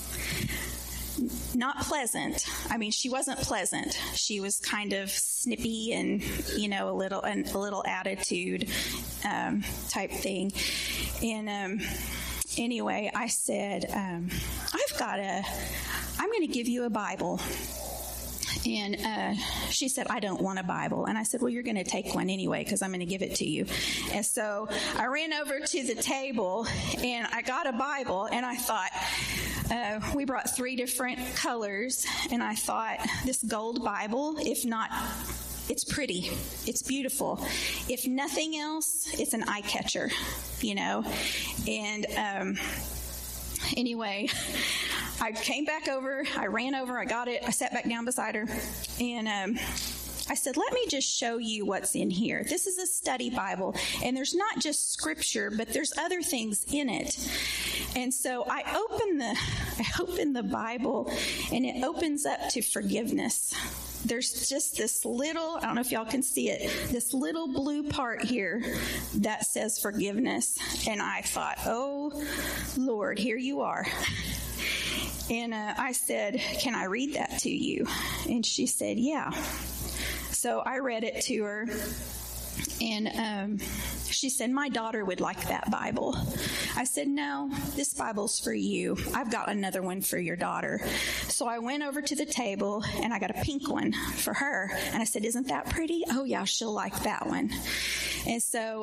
Not pleasant. I mean, she wasn't pleasant. She was kind of snippy and, you know, a little attitude type thing. And anyway, I said, I'm going to give you a Bible. And she said, I don't want a Bible. And I said, well, you're going to take one anyway because I'm going to give it to you. And so I ran over to the table and I got a Bible, and I thought, we brought 3 different colors, and I thought, this gold Bible, if not, it's pretty, it's beautiful. If nothing else, it's an eye catcher, you know. And anyway, I came back over, I ran over, I got it, I sat back down beside her, and I said, let me just show you what's in here. This is a study Bible, and there's not just scripture, but there's other things in it. And so I open the Bible, and it opens up to forgiveness. There's just this little, I don't know if y'all can see it, this little blue part here that says forgiveness. And I thought, oh, Lord, here you are. And I said, can I read that to you? And she said, yeah. So I read it to her, and she said, my daughter would like that Bible. I said, no, this Bible's for you. I've got another one for your daughter. So I went over to the table, and I got a pink one for her. And I said, isn't that pretty? Oh, yeah, she'll like that one. And so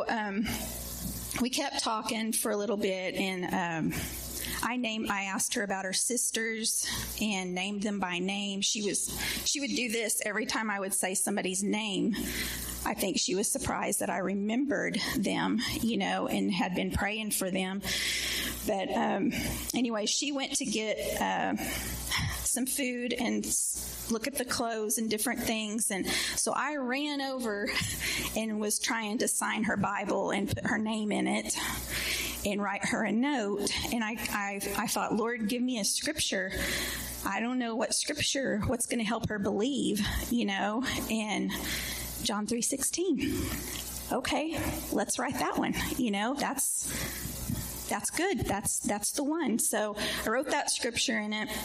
we kept talking for a little bit, and I asked her about her sisters and named them by name. She would do this every time I would say somebody's name. I think she was surprised that I remembered them, you know, and had been praying for them. But anyway, she went to get some food and look at the clothes and different things. And so I ran over and was trying to sign her Bible and put her name in it and write her a note. And I thought, Lord, give me a scripture. I don't know what's going to help her believe, you know. And John 3:16. Okay, let's write that one. You know, that's good. That's the one. So I wrote that scripture in it.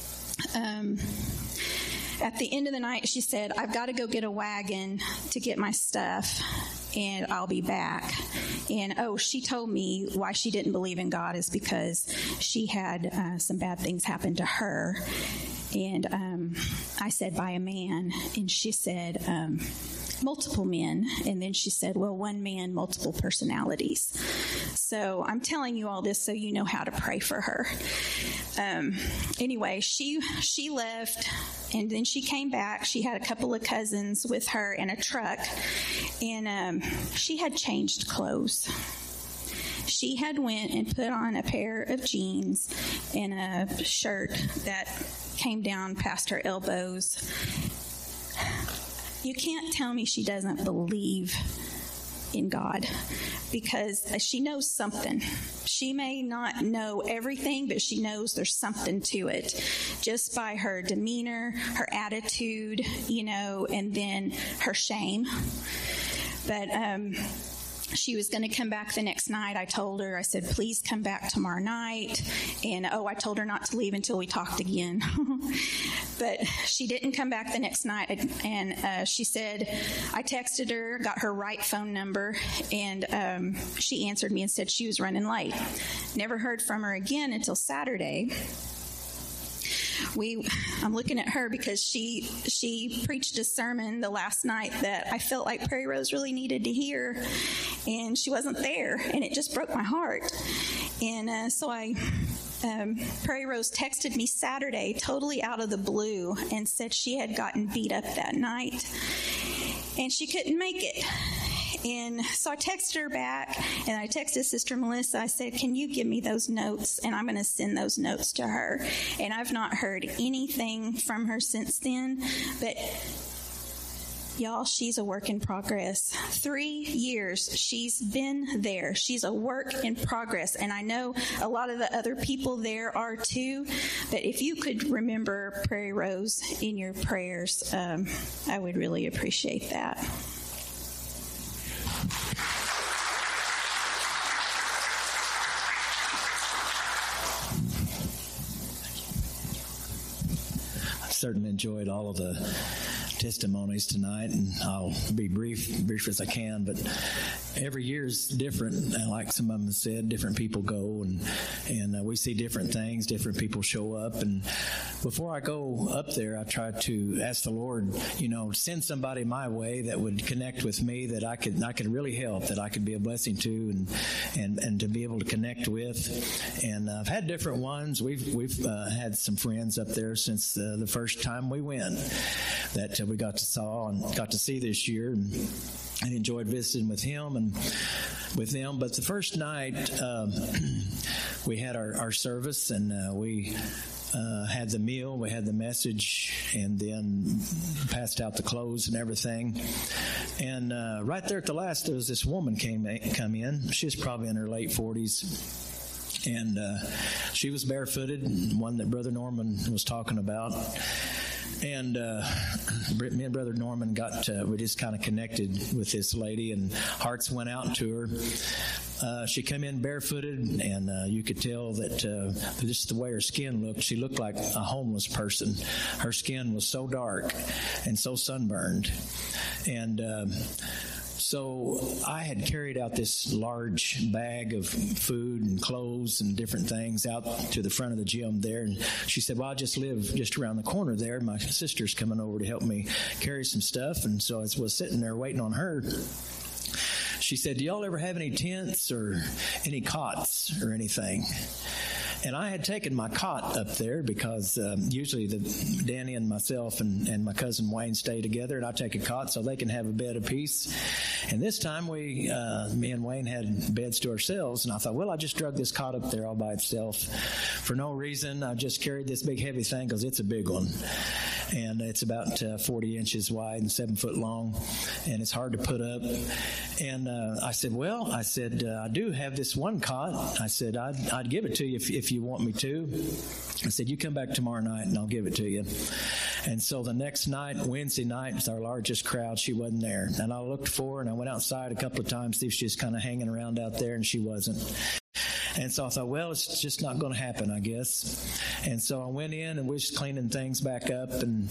At the end of the night, she said, I've got to go get a wagon to get my stuff, and I'll be back. And, she told me why she didn't believe in God is because she had some bad things happen to her. And I said, by a man. And she said, multiple men. And then she said, well, one man, multiple personalities. So I'm telling you all this so you know how to pray for her. Anyway, she left, and then she came back. She had a couple of cousins with her in a truck, and she had changed clothes. She had went and put on a pair of jeans and a shirt that came down past her elbows. You can't tell me she doesn't believe in God, because she knows something. She may not know everything, but she knows there's something to it just by her demeanor, her attitude, you know, and then her shame. But she was going to come back the next night. I told her, I said, please come back tomorrow night. And, I told her not to leave until we talked again. But she didn't come back the next night. And she said, I texted her, got her right phone number, and she answered me and said she was running late. Never heard from her again until Saturday. I'm looking at her because she preached a sermon the last night that I felt like Prairie Rose really needed to hear, and she wasn't there, and it just broke my heart. And so Prairie Rose texted me Saturday, totally out of the blue, and said she had gotten beat up that night, and she couldn't make it. And so I texted her back, and I texted Sister Melissa. I said, can you give me those notes? And I'm going to send those notes to her. And I've not heard anything from her since then. But, y'all, she's a work in progress. 3 years she's been there. She's a work in progress. And I know a lot of the other people there are too. But if you could remember Prairie Rose in your prayers, I would really appreciate that. Certainly enjoyed all of the testimonies tonight, and I'll be brief as I can, but every year is different. And like some of them said, different people go, and we see different things, different people show up. And before I go up there, I try to ask the Lord, send somebody my way that would connect with me, that I could really help, that I could be a blessing to, and to be able to connect with. And I've had different ones. We've had some friends up there since the first time we went that we got to see this year, and enjoyed visiting with him and with them. But the first night we had our service, and we had the meal, we had the message, and then passed out the clothes and everything. And right there at the last, there was this woman come in. She was probably in her late 40s. And she was barefooted, one that Brother Norman was talking about. And me and Brother Norman we just kind of connected with this lady, and hearts went out to her. She came in barefooted, and you could tell that just the way her skin looked, she looked like a homeless person. Her skin was so dark and so sunburned. And so I had carried out this large bag of food and clothes and different things out to the front of the gym there. And she said, well, I just live just around the corner there. My sister's coming over to help me carry some stuff. And so I was sitting there waiting on her. She said, do y'all ever have any tents or any cots or anything? And I had taken my cot up there because usually Danny and myself and my cousin Wayne stay together, and I take a cot so they can have a bed apiece. And this time me and Wayne had beds to ourselves, and I thought, well, I just drug this cot up there all by itself for no reason. I just carried this big heavy thing because it's a big one. And it's about 40 inches wide and 7 foot long, and it's hard to put up. And I said, I do have this one cot. I said, I'd give it to you if you want me to. I said, you come back tomorrow night and I'll give it to you. And so the next night, Wednesday night, it's our largest crowd. She wasn't there. And I looked for her, and I went outside a couple of times to see if she was kind of hanging around out there, and she wasn't. And so I thought, well, it's just not going to happen, I guess. And so I went in and we was cleaning things back up, and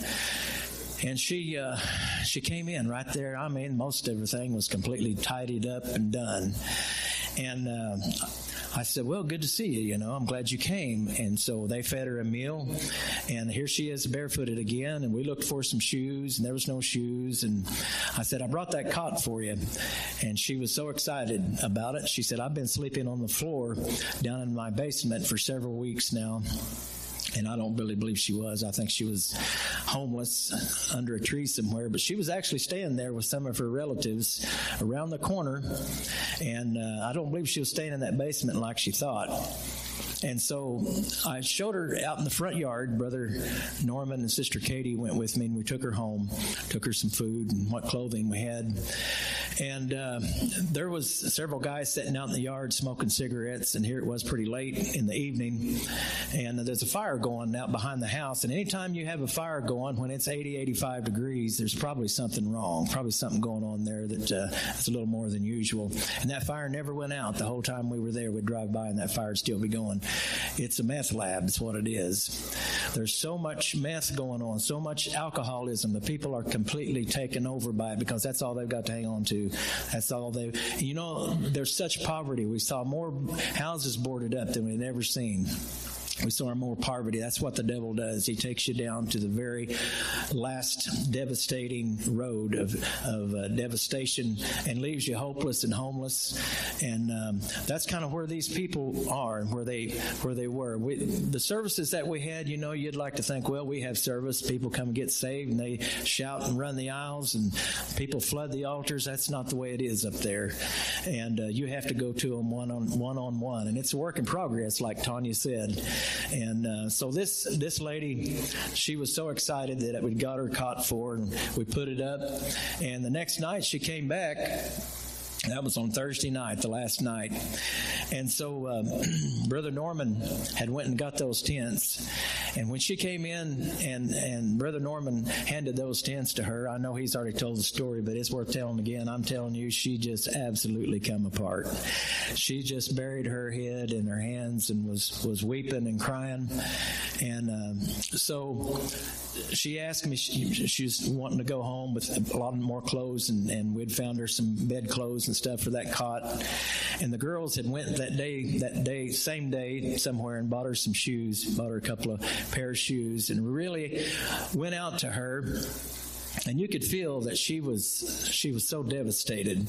she came in right there. I mean, most everything was completely tidied up and done. And I said, well, good to see you, I'm glad you came. And so they fed her a meal, and here she is barefooted again, and we looked for some shoes, and there was no shoes. And I said, I brought that cot for you. And she was so excited about it. She said, I've been sleeping on the floor down in my basement for several weeks now. And I don't really believe she was. I think she was homeless under a tree somewhere. But she was actually staying there with some of her relatives around the corner. And I don't believe she was staying in that basement like she thought. And so I showed her out in the front yard. Brother Norman and Sister Katie went with me, and we took her home, took her some food and what clothing we had. And there was several guys sitting out in the yard smoking cigarettes, and here it was pretty late in the evening. And there's a fire going out behind the house. And anytime you have a fire going when it's 80, 85 degrees, there's probably something wrong, probably something going on there that's a little more than usual. And that fire never went out the whole time we were there. We'd drive by and that fire would still be going. It's a meth lab. That's what it is. There's so much meth going on, so much alcoholism. The people are completely taken over by it because that's all they've got to hang on to. That's all there's such poverty. We saw more houses boarded up than we'd ever seen. we saw more poverty. That's what the devil does. He takes you down to the very last devastating road of devastation and leaves you hopeless and homeless. And that's kind of where these people are and where they were. The services that we had, you'd like to think, well, we have service. People come and get saved, and they shout and run the aisles, and people flood the altars. That's not the way it is up there. And you have to go to them one on one. And it's a work in progress, like Tanya said. And so this lady, she was so excited that we got her cot for her, and we put it up. And the next night she came back. That was on Thursday night, the last night. And so Brother Norman had went and got those tents. And when she came in and Brother Norman handed those tents to her, I know he's already told the story, but it's worth telling again. I'm telling you, she just absolutely come apart. She just buried her head in her hands and was weeping and crying. And so she asked me, she's wanting to go home with a lot more clothes, and we'd found her some bed clothes and stuff for that cot. And the girls had went same day somewhere and bought her some shoes, bought her a couple of pair of shoes, and really went out to her. And you could feel that she was so devastated.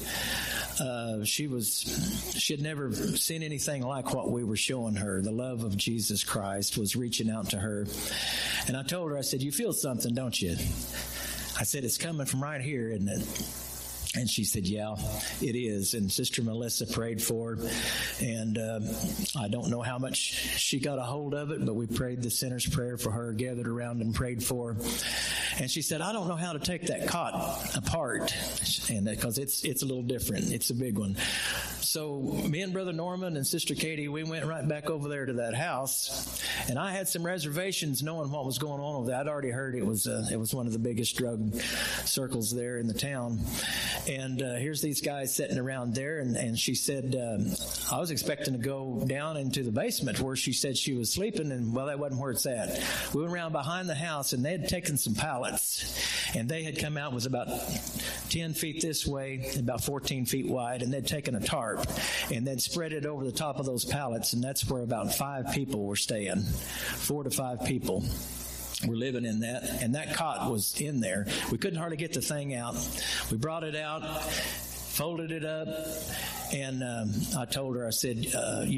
She had never seen anything like what we were showing her. The love of Jesus Christ was reaching out to her. And I told her, I said, you feel something, don't you? I said, it's coming from right here, isn't it? And she said, yeah, it is. And Sister Melissa prayed for her. And I don't know how much she got a hold of it, but we prayed the sinner's prayer for her, gathered around and prayed for her. And she said, I don't know how to take that cot apart, and because it's a little different. It's a big one. So me and Brother Norman and Sister Katie, we went right back over there to that house. And I had some reservations knowing what was going on with that. I'd already heard it was one of the biggest drug circles there in the town. And here's these guys sitting around there, and she said, I was expecting to go down into the basement where she said she was sleeping, and well, that wasn't where it's at. We went around behind the house, and they had taken some pallets, and they had come out, was about 10 feet this way, about 14 feet wide, and they'd taken a tarp, and they'd spread it over the top of those pallets, and that's where about 5 people were staying, 4 to 5 people. We're living in that, and that cot was in there. We couldn't hardly get the thing out. We brought it out, folded it up, and I told her, I said, I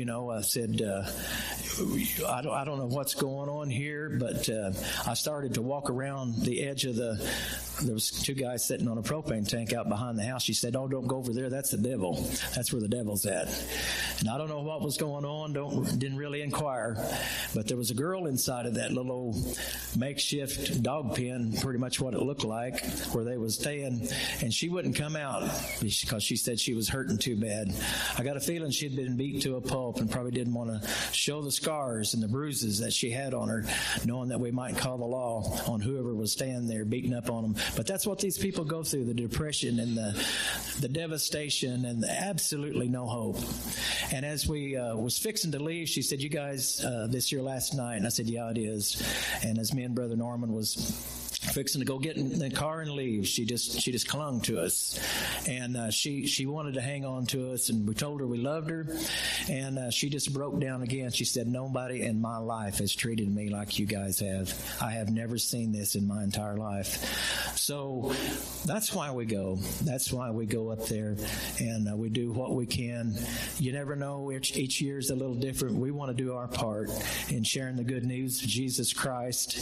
don't know what's going on here, but I started to walk around the edge of there was 2 guys sitting on a propane tank out behind the house. She said, oh, don't go over there. That's the devil. That's where the devil's at. And I don't know what was going on. Didn't really inquire. But there was a girl inside of that little old makeshift dog pen, pretty much what it looked like, where they was staying. And she wouldn't come out because she said she was hurting too bad. I got a feeling she'd been beat to a pulp and probably didn't want to show the scars and the bruises that she had on her, knowing that we might call the law on whoever was staying there beating up on them. But that's what these people go through, the depression and the devastation and absolutely no hope. And as we was fixing to leave, she said, you guys, this your last night? And I said, yeah, it is. And as me and Brother Norman was fixing to go get in the car and leave, she just clung to us, and she wanted to hang on to us, and we told her we loved her, and she just broke down again. She said, nobody in my life has treated me like you guys have. I have never seen this in my entire life. So that's why we go. That's why we go up there, and we do what we can. You never know. Each year is a little different. We want to do our part in sharing the good news of Jesus Christ.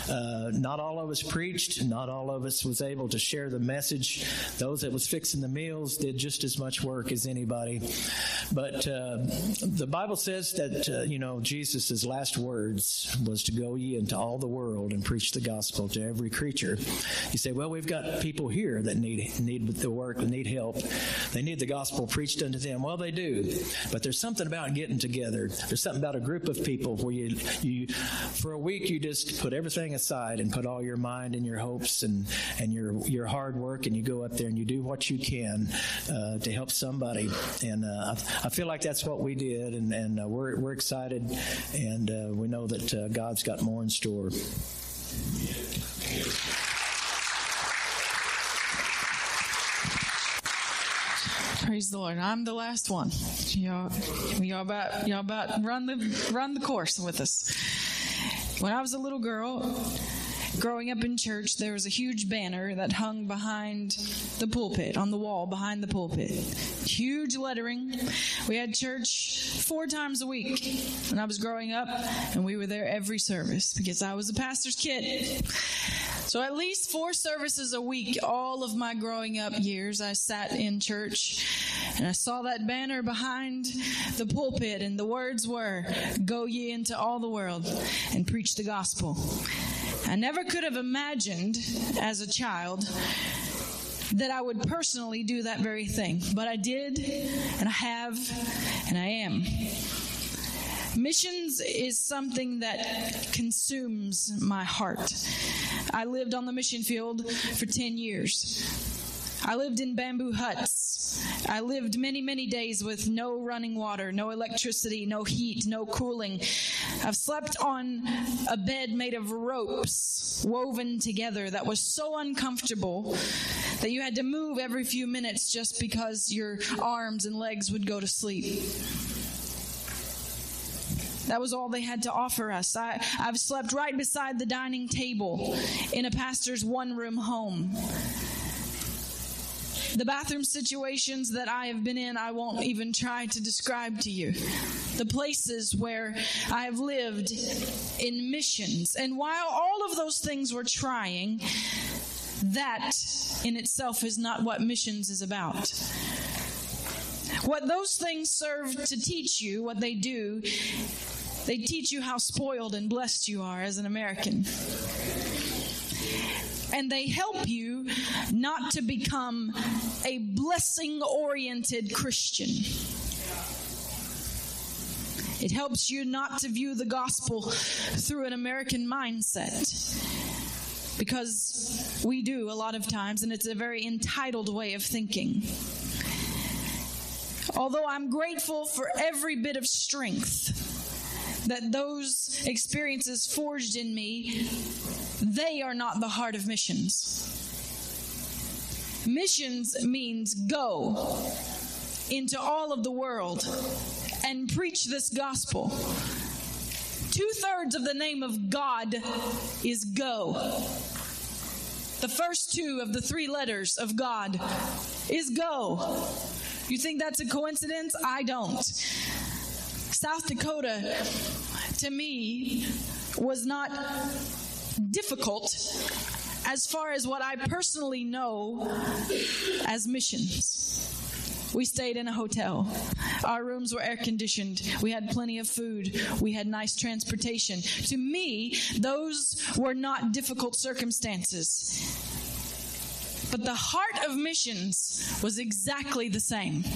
Not all of us preached. Not all of us was able to share the message. Those that was fixing the meals did just as much work as anybody. But the Bible says that, Jesus' last words was to go ye into all the world and preach the gospel to every creature. You say, well, we've got people here that need the work, need help. They need the gospel preached unto them. Well, they do. But there's something about getting together. There's something about a group of people where you for a week, you just put everything aside and put all your mind and your hopes and your hard work, and you go up there and you do what you can to help somebody. And I feel like that's what we did, and we're excited, and we know that God's got more in store. Praise the Lord. I'm the last one. Y'all about run the course with us. When I was a little girl, growing up in church, there was a huge banner that hung behind the pulpit, on the wall behind the pulpit. Huge lettering. We had church 4 times a week when I was growing up, and we were there every service because I was a pastor's kid. So at least 4 services a week, all of my growing up years, I sat in church and I saw that banner behind the pulpit, and the words were, "Go ye into all the world and preach the gospel." I never could have imagined as a child that I would personally do that very thing. But I did, and I have, and I am. Missions is something that consumes my heart. I lived on the mission field for 10 years. I lived in bamboo huts. I lived many, many days with no running water, no electricity, no heat, no cooling. I've slept on a bed made of ropes woven together that was so uncomfortable that you had to move every few minutes just because your arms and legs would go to sleep. That was all they had to offer us. I've slept right beside the dining table in a pastor's one-room home. The bathroom situations that I have been in, I won't even try to describe to you. The places where I have lived in missions. And while all of those things were trying, that in itself is not what missions is about. What those things serve to teach you, what they do, they teach you how spoiled and blessed you are as an American. And they help you not to become a blessing-oriented Christian. It helps you not to view the gospel through an American mindset. Because we do a lot of times, and it's a very entitled way of thinking. Although I'm grateful for every bit of strength that those experiences forged in me, they are not the heart of missions. Missions means go into all of the world and preach this gospel. 2/3 of the name of God is go. The first 2 of the 3 letters of God is go. You think that's a coincidence? I don't. South Dakota, to me, was not difficult as far as what I personally know as missions. We stayed in a hotel. Our rooms were air conditioned. We had plenty of food. We had nice transportation. To me, those were not difficult circumstances. But the heart of missions was exactly the same.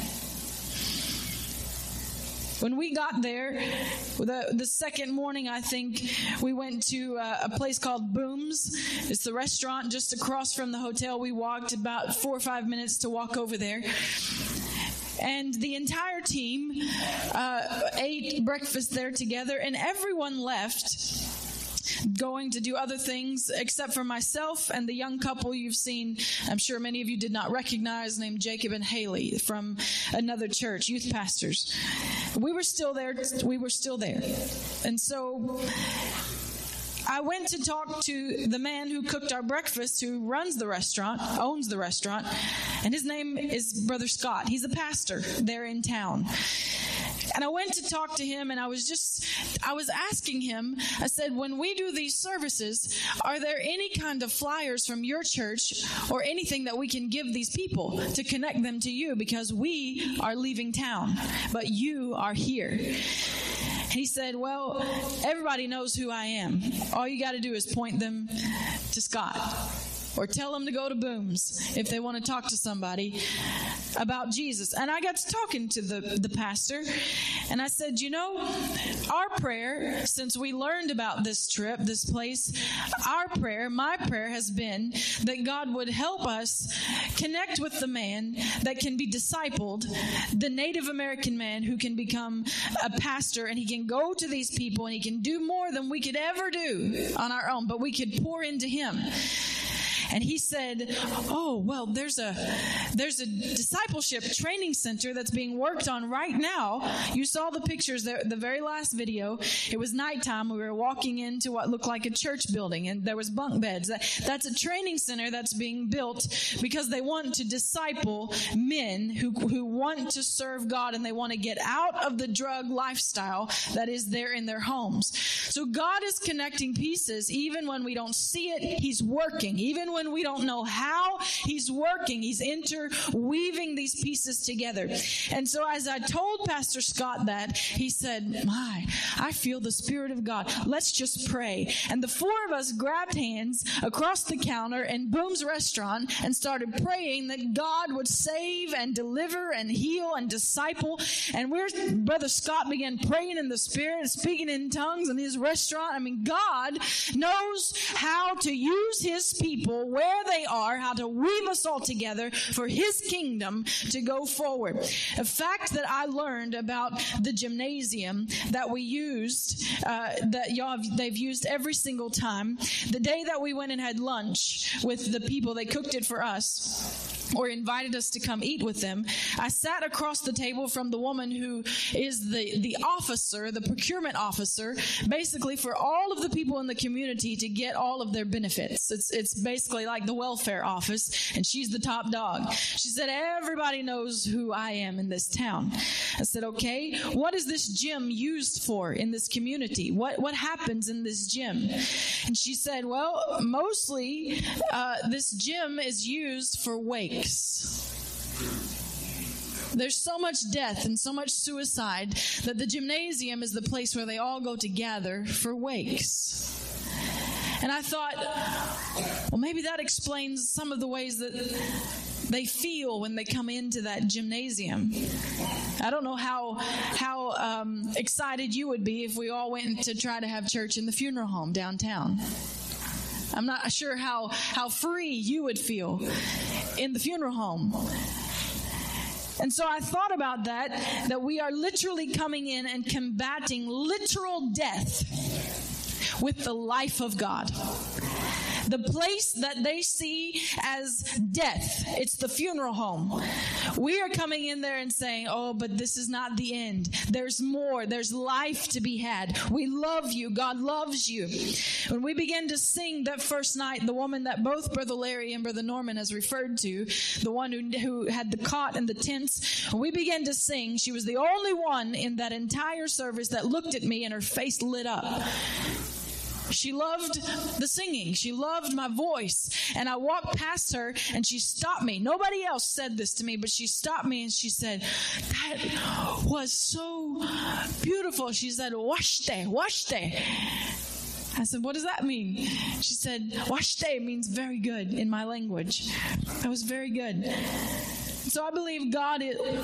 When we got there, the second morning, I think, we went to a place called Booms. It's the restaurant just across from the hotel. We walked about 4 or 5 minutes to walk over there. And the entire team ate breakfast there together, and everyone left going to do other things except for myself and the young couple you've seen, I'm sure many of you did not recognize, named Jacob and Haley from another church, youth pastors. We were still there. And so I went to talk to the man who cooked our breakfast, who runs the restaurant, owns the restaurant, and his name is Brother Scott. He's a pastor there in town. And I went to talk to him, and I was asking him, I said, when we do these services, are there any kind of flyers from your church or anything that we can give these people to connect them to you? Because we are leaving town, but you are here. He said, well, everybody knows who I am. All you got to do is point them to Scott. Or tell them to go to Booms if they want to talk to somebody about Jesus. And I got to talking to the pastor, and I said, you know, our prayer, since we learned about this trip, this place, my prayer has been that God would help us connect with the man that can be discipled, the Native American man who can become a pastor, and he can go to these people, and he can do more than we could ever do on our own, but we could pour into him. And he said, oh, well, there's a discipleship training center that's being worked on right now. You saw the pictures there, the very last video. It was nighttime. We were walking into what looked like a church building, and there was bunk beds. That's a training center that's being built because they want to disciple men who want to serve God, and they want to get out of the drug lifestyle that is there in their homes. So God is connecting pieces. Even when we don't see it, He's working. Even when we don't know how, He's working. He's interweaving these pieces together. And so as I told Pastor Scott that, he said, I feel the Spirit of God. Let's just pray. And the four of us grabbed hands across the counter in Boom's restaurant and started praying that God would save and deliver and heal and disciple. And Brother Scott began praying in the Spirit, speaking in tongues in his restaurant. I mean, God knows how to use His people where they are, how to weave us all together for His kingdom to go forward. A fact that I learned about the gymnasium that we used, they've used every single time. The day that we went and had lunch with the people, they cooked it for us, or invited us to come eat with them. I sat across the table from the woman who is the officer, the procurement officer, basically for all of the people in the community to get all of their benefits. It's basically like the welfare office, and she's the top dog. She said, everybody knows who I am in this town. I said, okay, what is this gym used for in this community? What happens in this gym? And she said, well, mostly this gym is used for wakes. There's so much death and so much suicide that the gymnasium is the place where they all go to gather for wakes. And I thought, well, maybe that explains some of the ways that they feel when they come into that gymnasium. I don't know how excited you would be if we all went to try to have church in the funeral home downtown. I'm not sure how free you would feel in the funeral home. And so I thought about that we are literally coming in and combating literal death with the life of God. The place that they see as death, it's the funeral home. We are coming in there and saying, oh, but this is not the end. There's more. There's life to be had. We love you. God loves you. When we began to sing that first night, the woman that both Brother Larry and Brother Norman has referred to, the one who had the cot and the tents, when we began to sing, she was the only one in that entire service that looked at me and her face lit up. She loved the singing. She loved my voice. And I walked past her and she stopped me. Nobody else said this to me, but she stopped me and she said, that was so beautiful. She said, washte, washte. I said, what does that mean? She said, washte means very good in my language. That was very good. So I believe God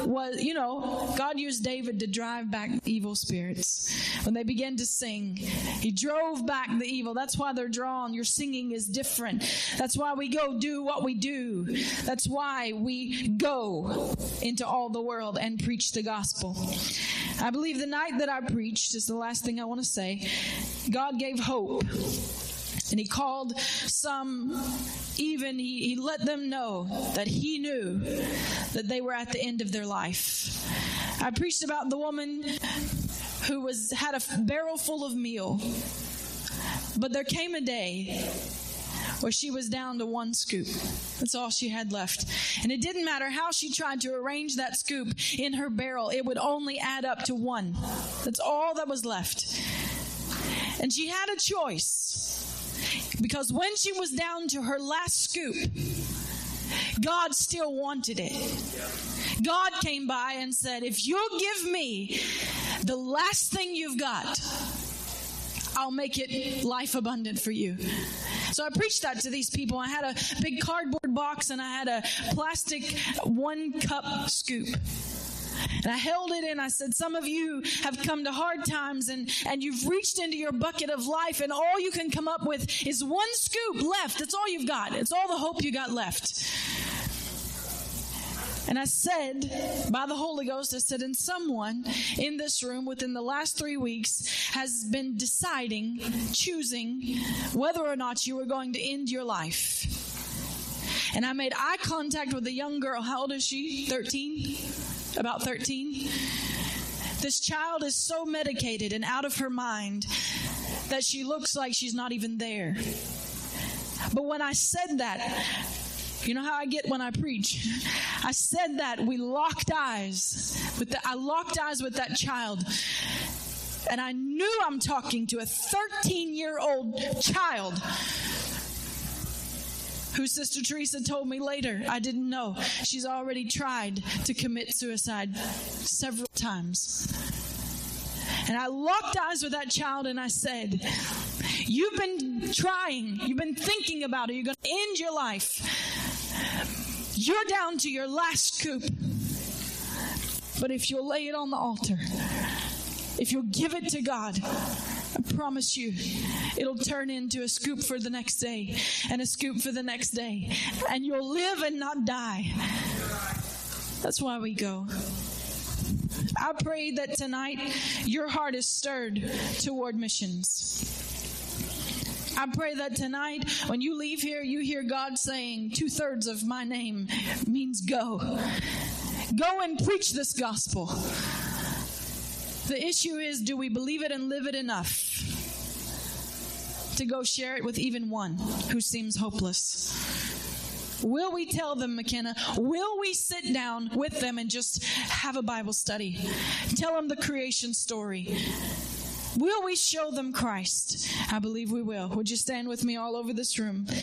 used David to drive back evil spirits. When they began to sing, He drove back the evil. That's why they're drawn. Your singing is different. That's why we go do what we do. That's why we go into all the world and preach the gospel. I believe the night that I preached is the last thing I want to say. God gave hope. And He called some, even He let them know that He knew that they were at the end of their life. I preached about the woman who had a barrel full of meal. But there came a day where she was down to one scoop. That's all she had left. And it didn't matter how she tried to arrange that scoop in her barrel, it would only add up to one. That's all that was left. And she had a choice. Because when she was down to her last scoop, God still wanted it. God came by and said, if you'll give me the last thing you've got, I'll make it life abundant for you. So I preached that to these people. I had a big cardboard box and I had a plastic 1-cup scoop. And I held it and I said, some of you have come to hard times and you've reached into your bucket of life and all you can come up with is one scoop left. That's all you've got. It's all the hope you got left. And I said, by the Holy Ghost, I said, and someone in this room within the last 3 weeks has been choosing whether or not you were going to end your life. And I made eye contact with a young girl. How old is she? 13? About 13? This child is so medicated and out of her mind that she looks like she's not even there. But when I said that, you know how I get when I preach? I said that, we locked eyes. I locked eyes with that child. And I knew I'm talking to a 13-year-old child who Sister Teresa told me later, I didn't know, she's already tried to commit suicide several times. And I locked eyes with that child and I said, you've been trying, you've been thinking about it, you're going to end your life. You're down to your last scoop. But if you'll lay it on the altar, if you'll give it to God, I promise you, it'll turn into a scoop for the next day and a scoop for the next day. And you'll live and not die. That's why we go. I pray that tonight your heart is stirred toward missions. I pray that tonight when you leave here, you hear God saying 2/3 of my name means go. Go and preach this gospel. The issue is, do we believe it and live it enough to go share it with even one who seems hopeless? Will we tell them, McKenna? Will we sit down with them and just have a Bible study? Tell them the creation story. Will we show them Christ? I believe we will. Would you stand with me all over this room?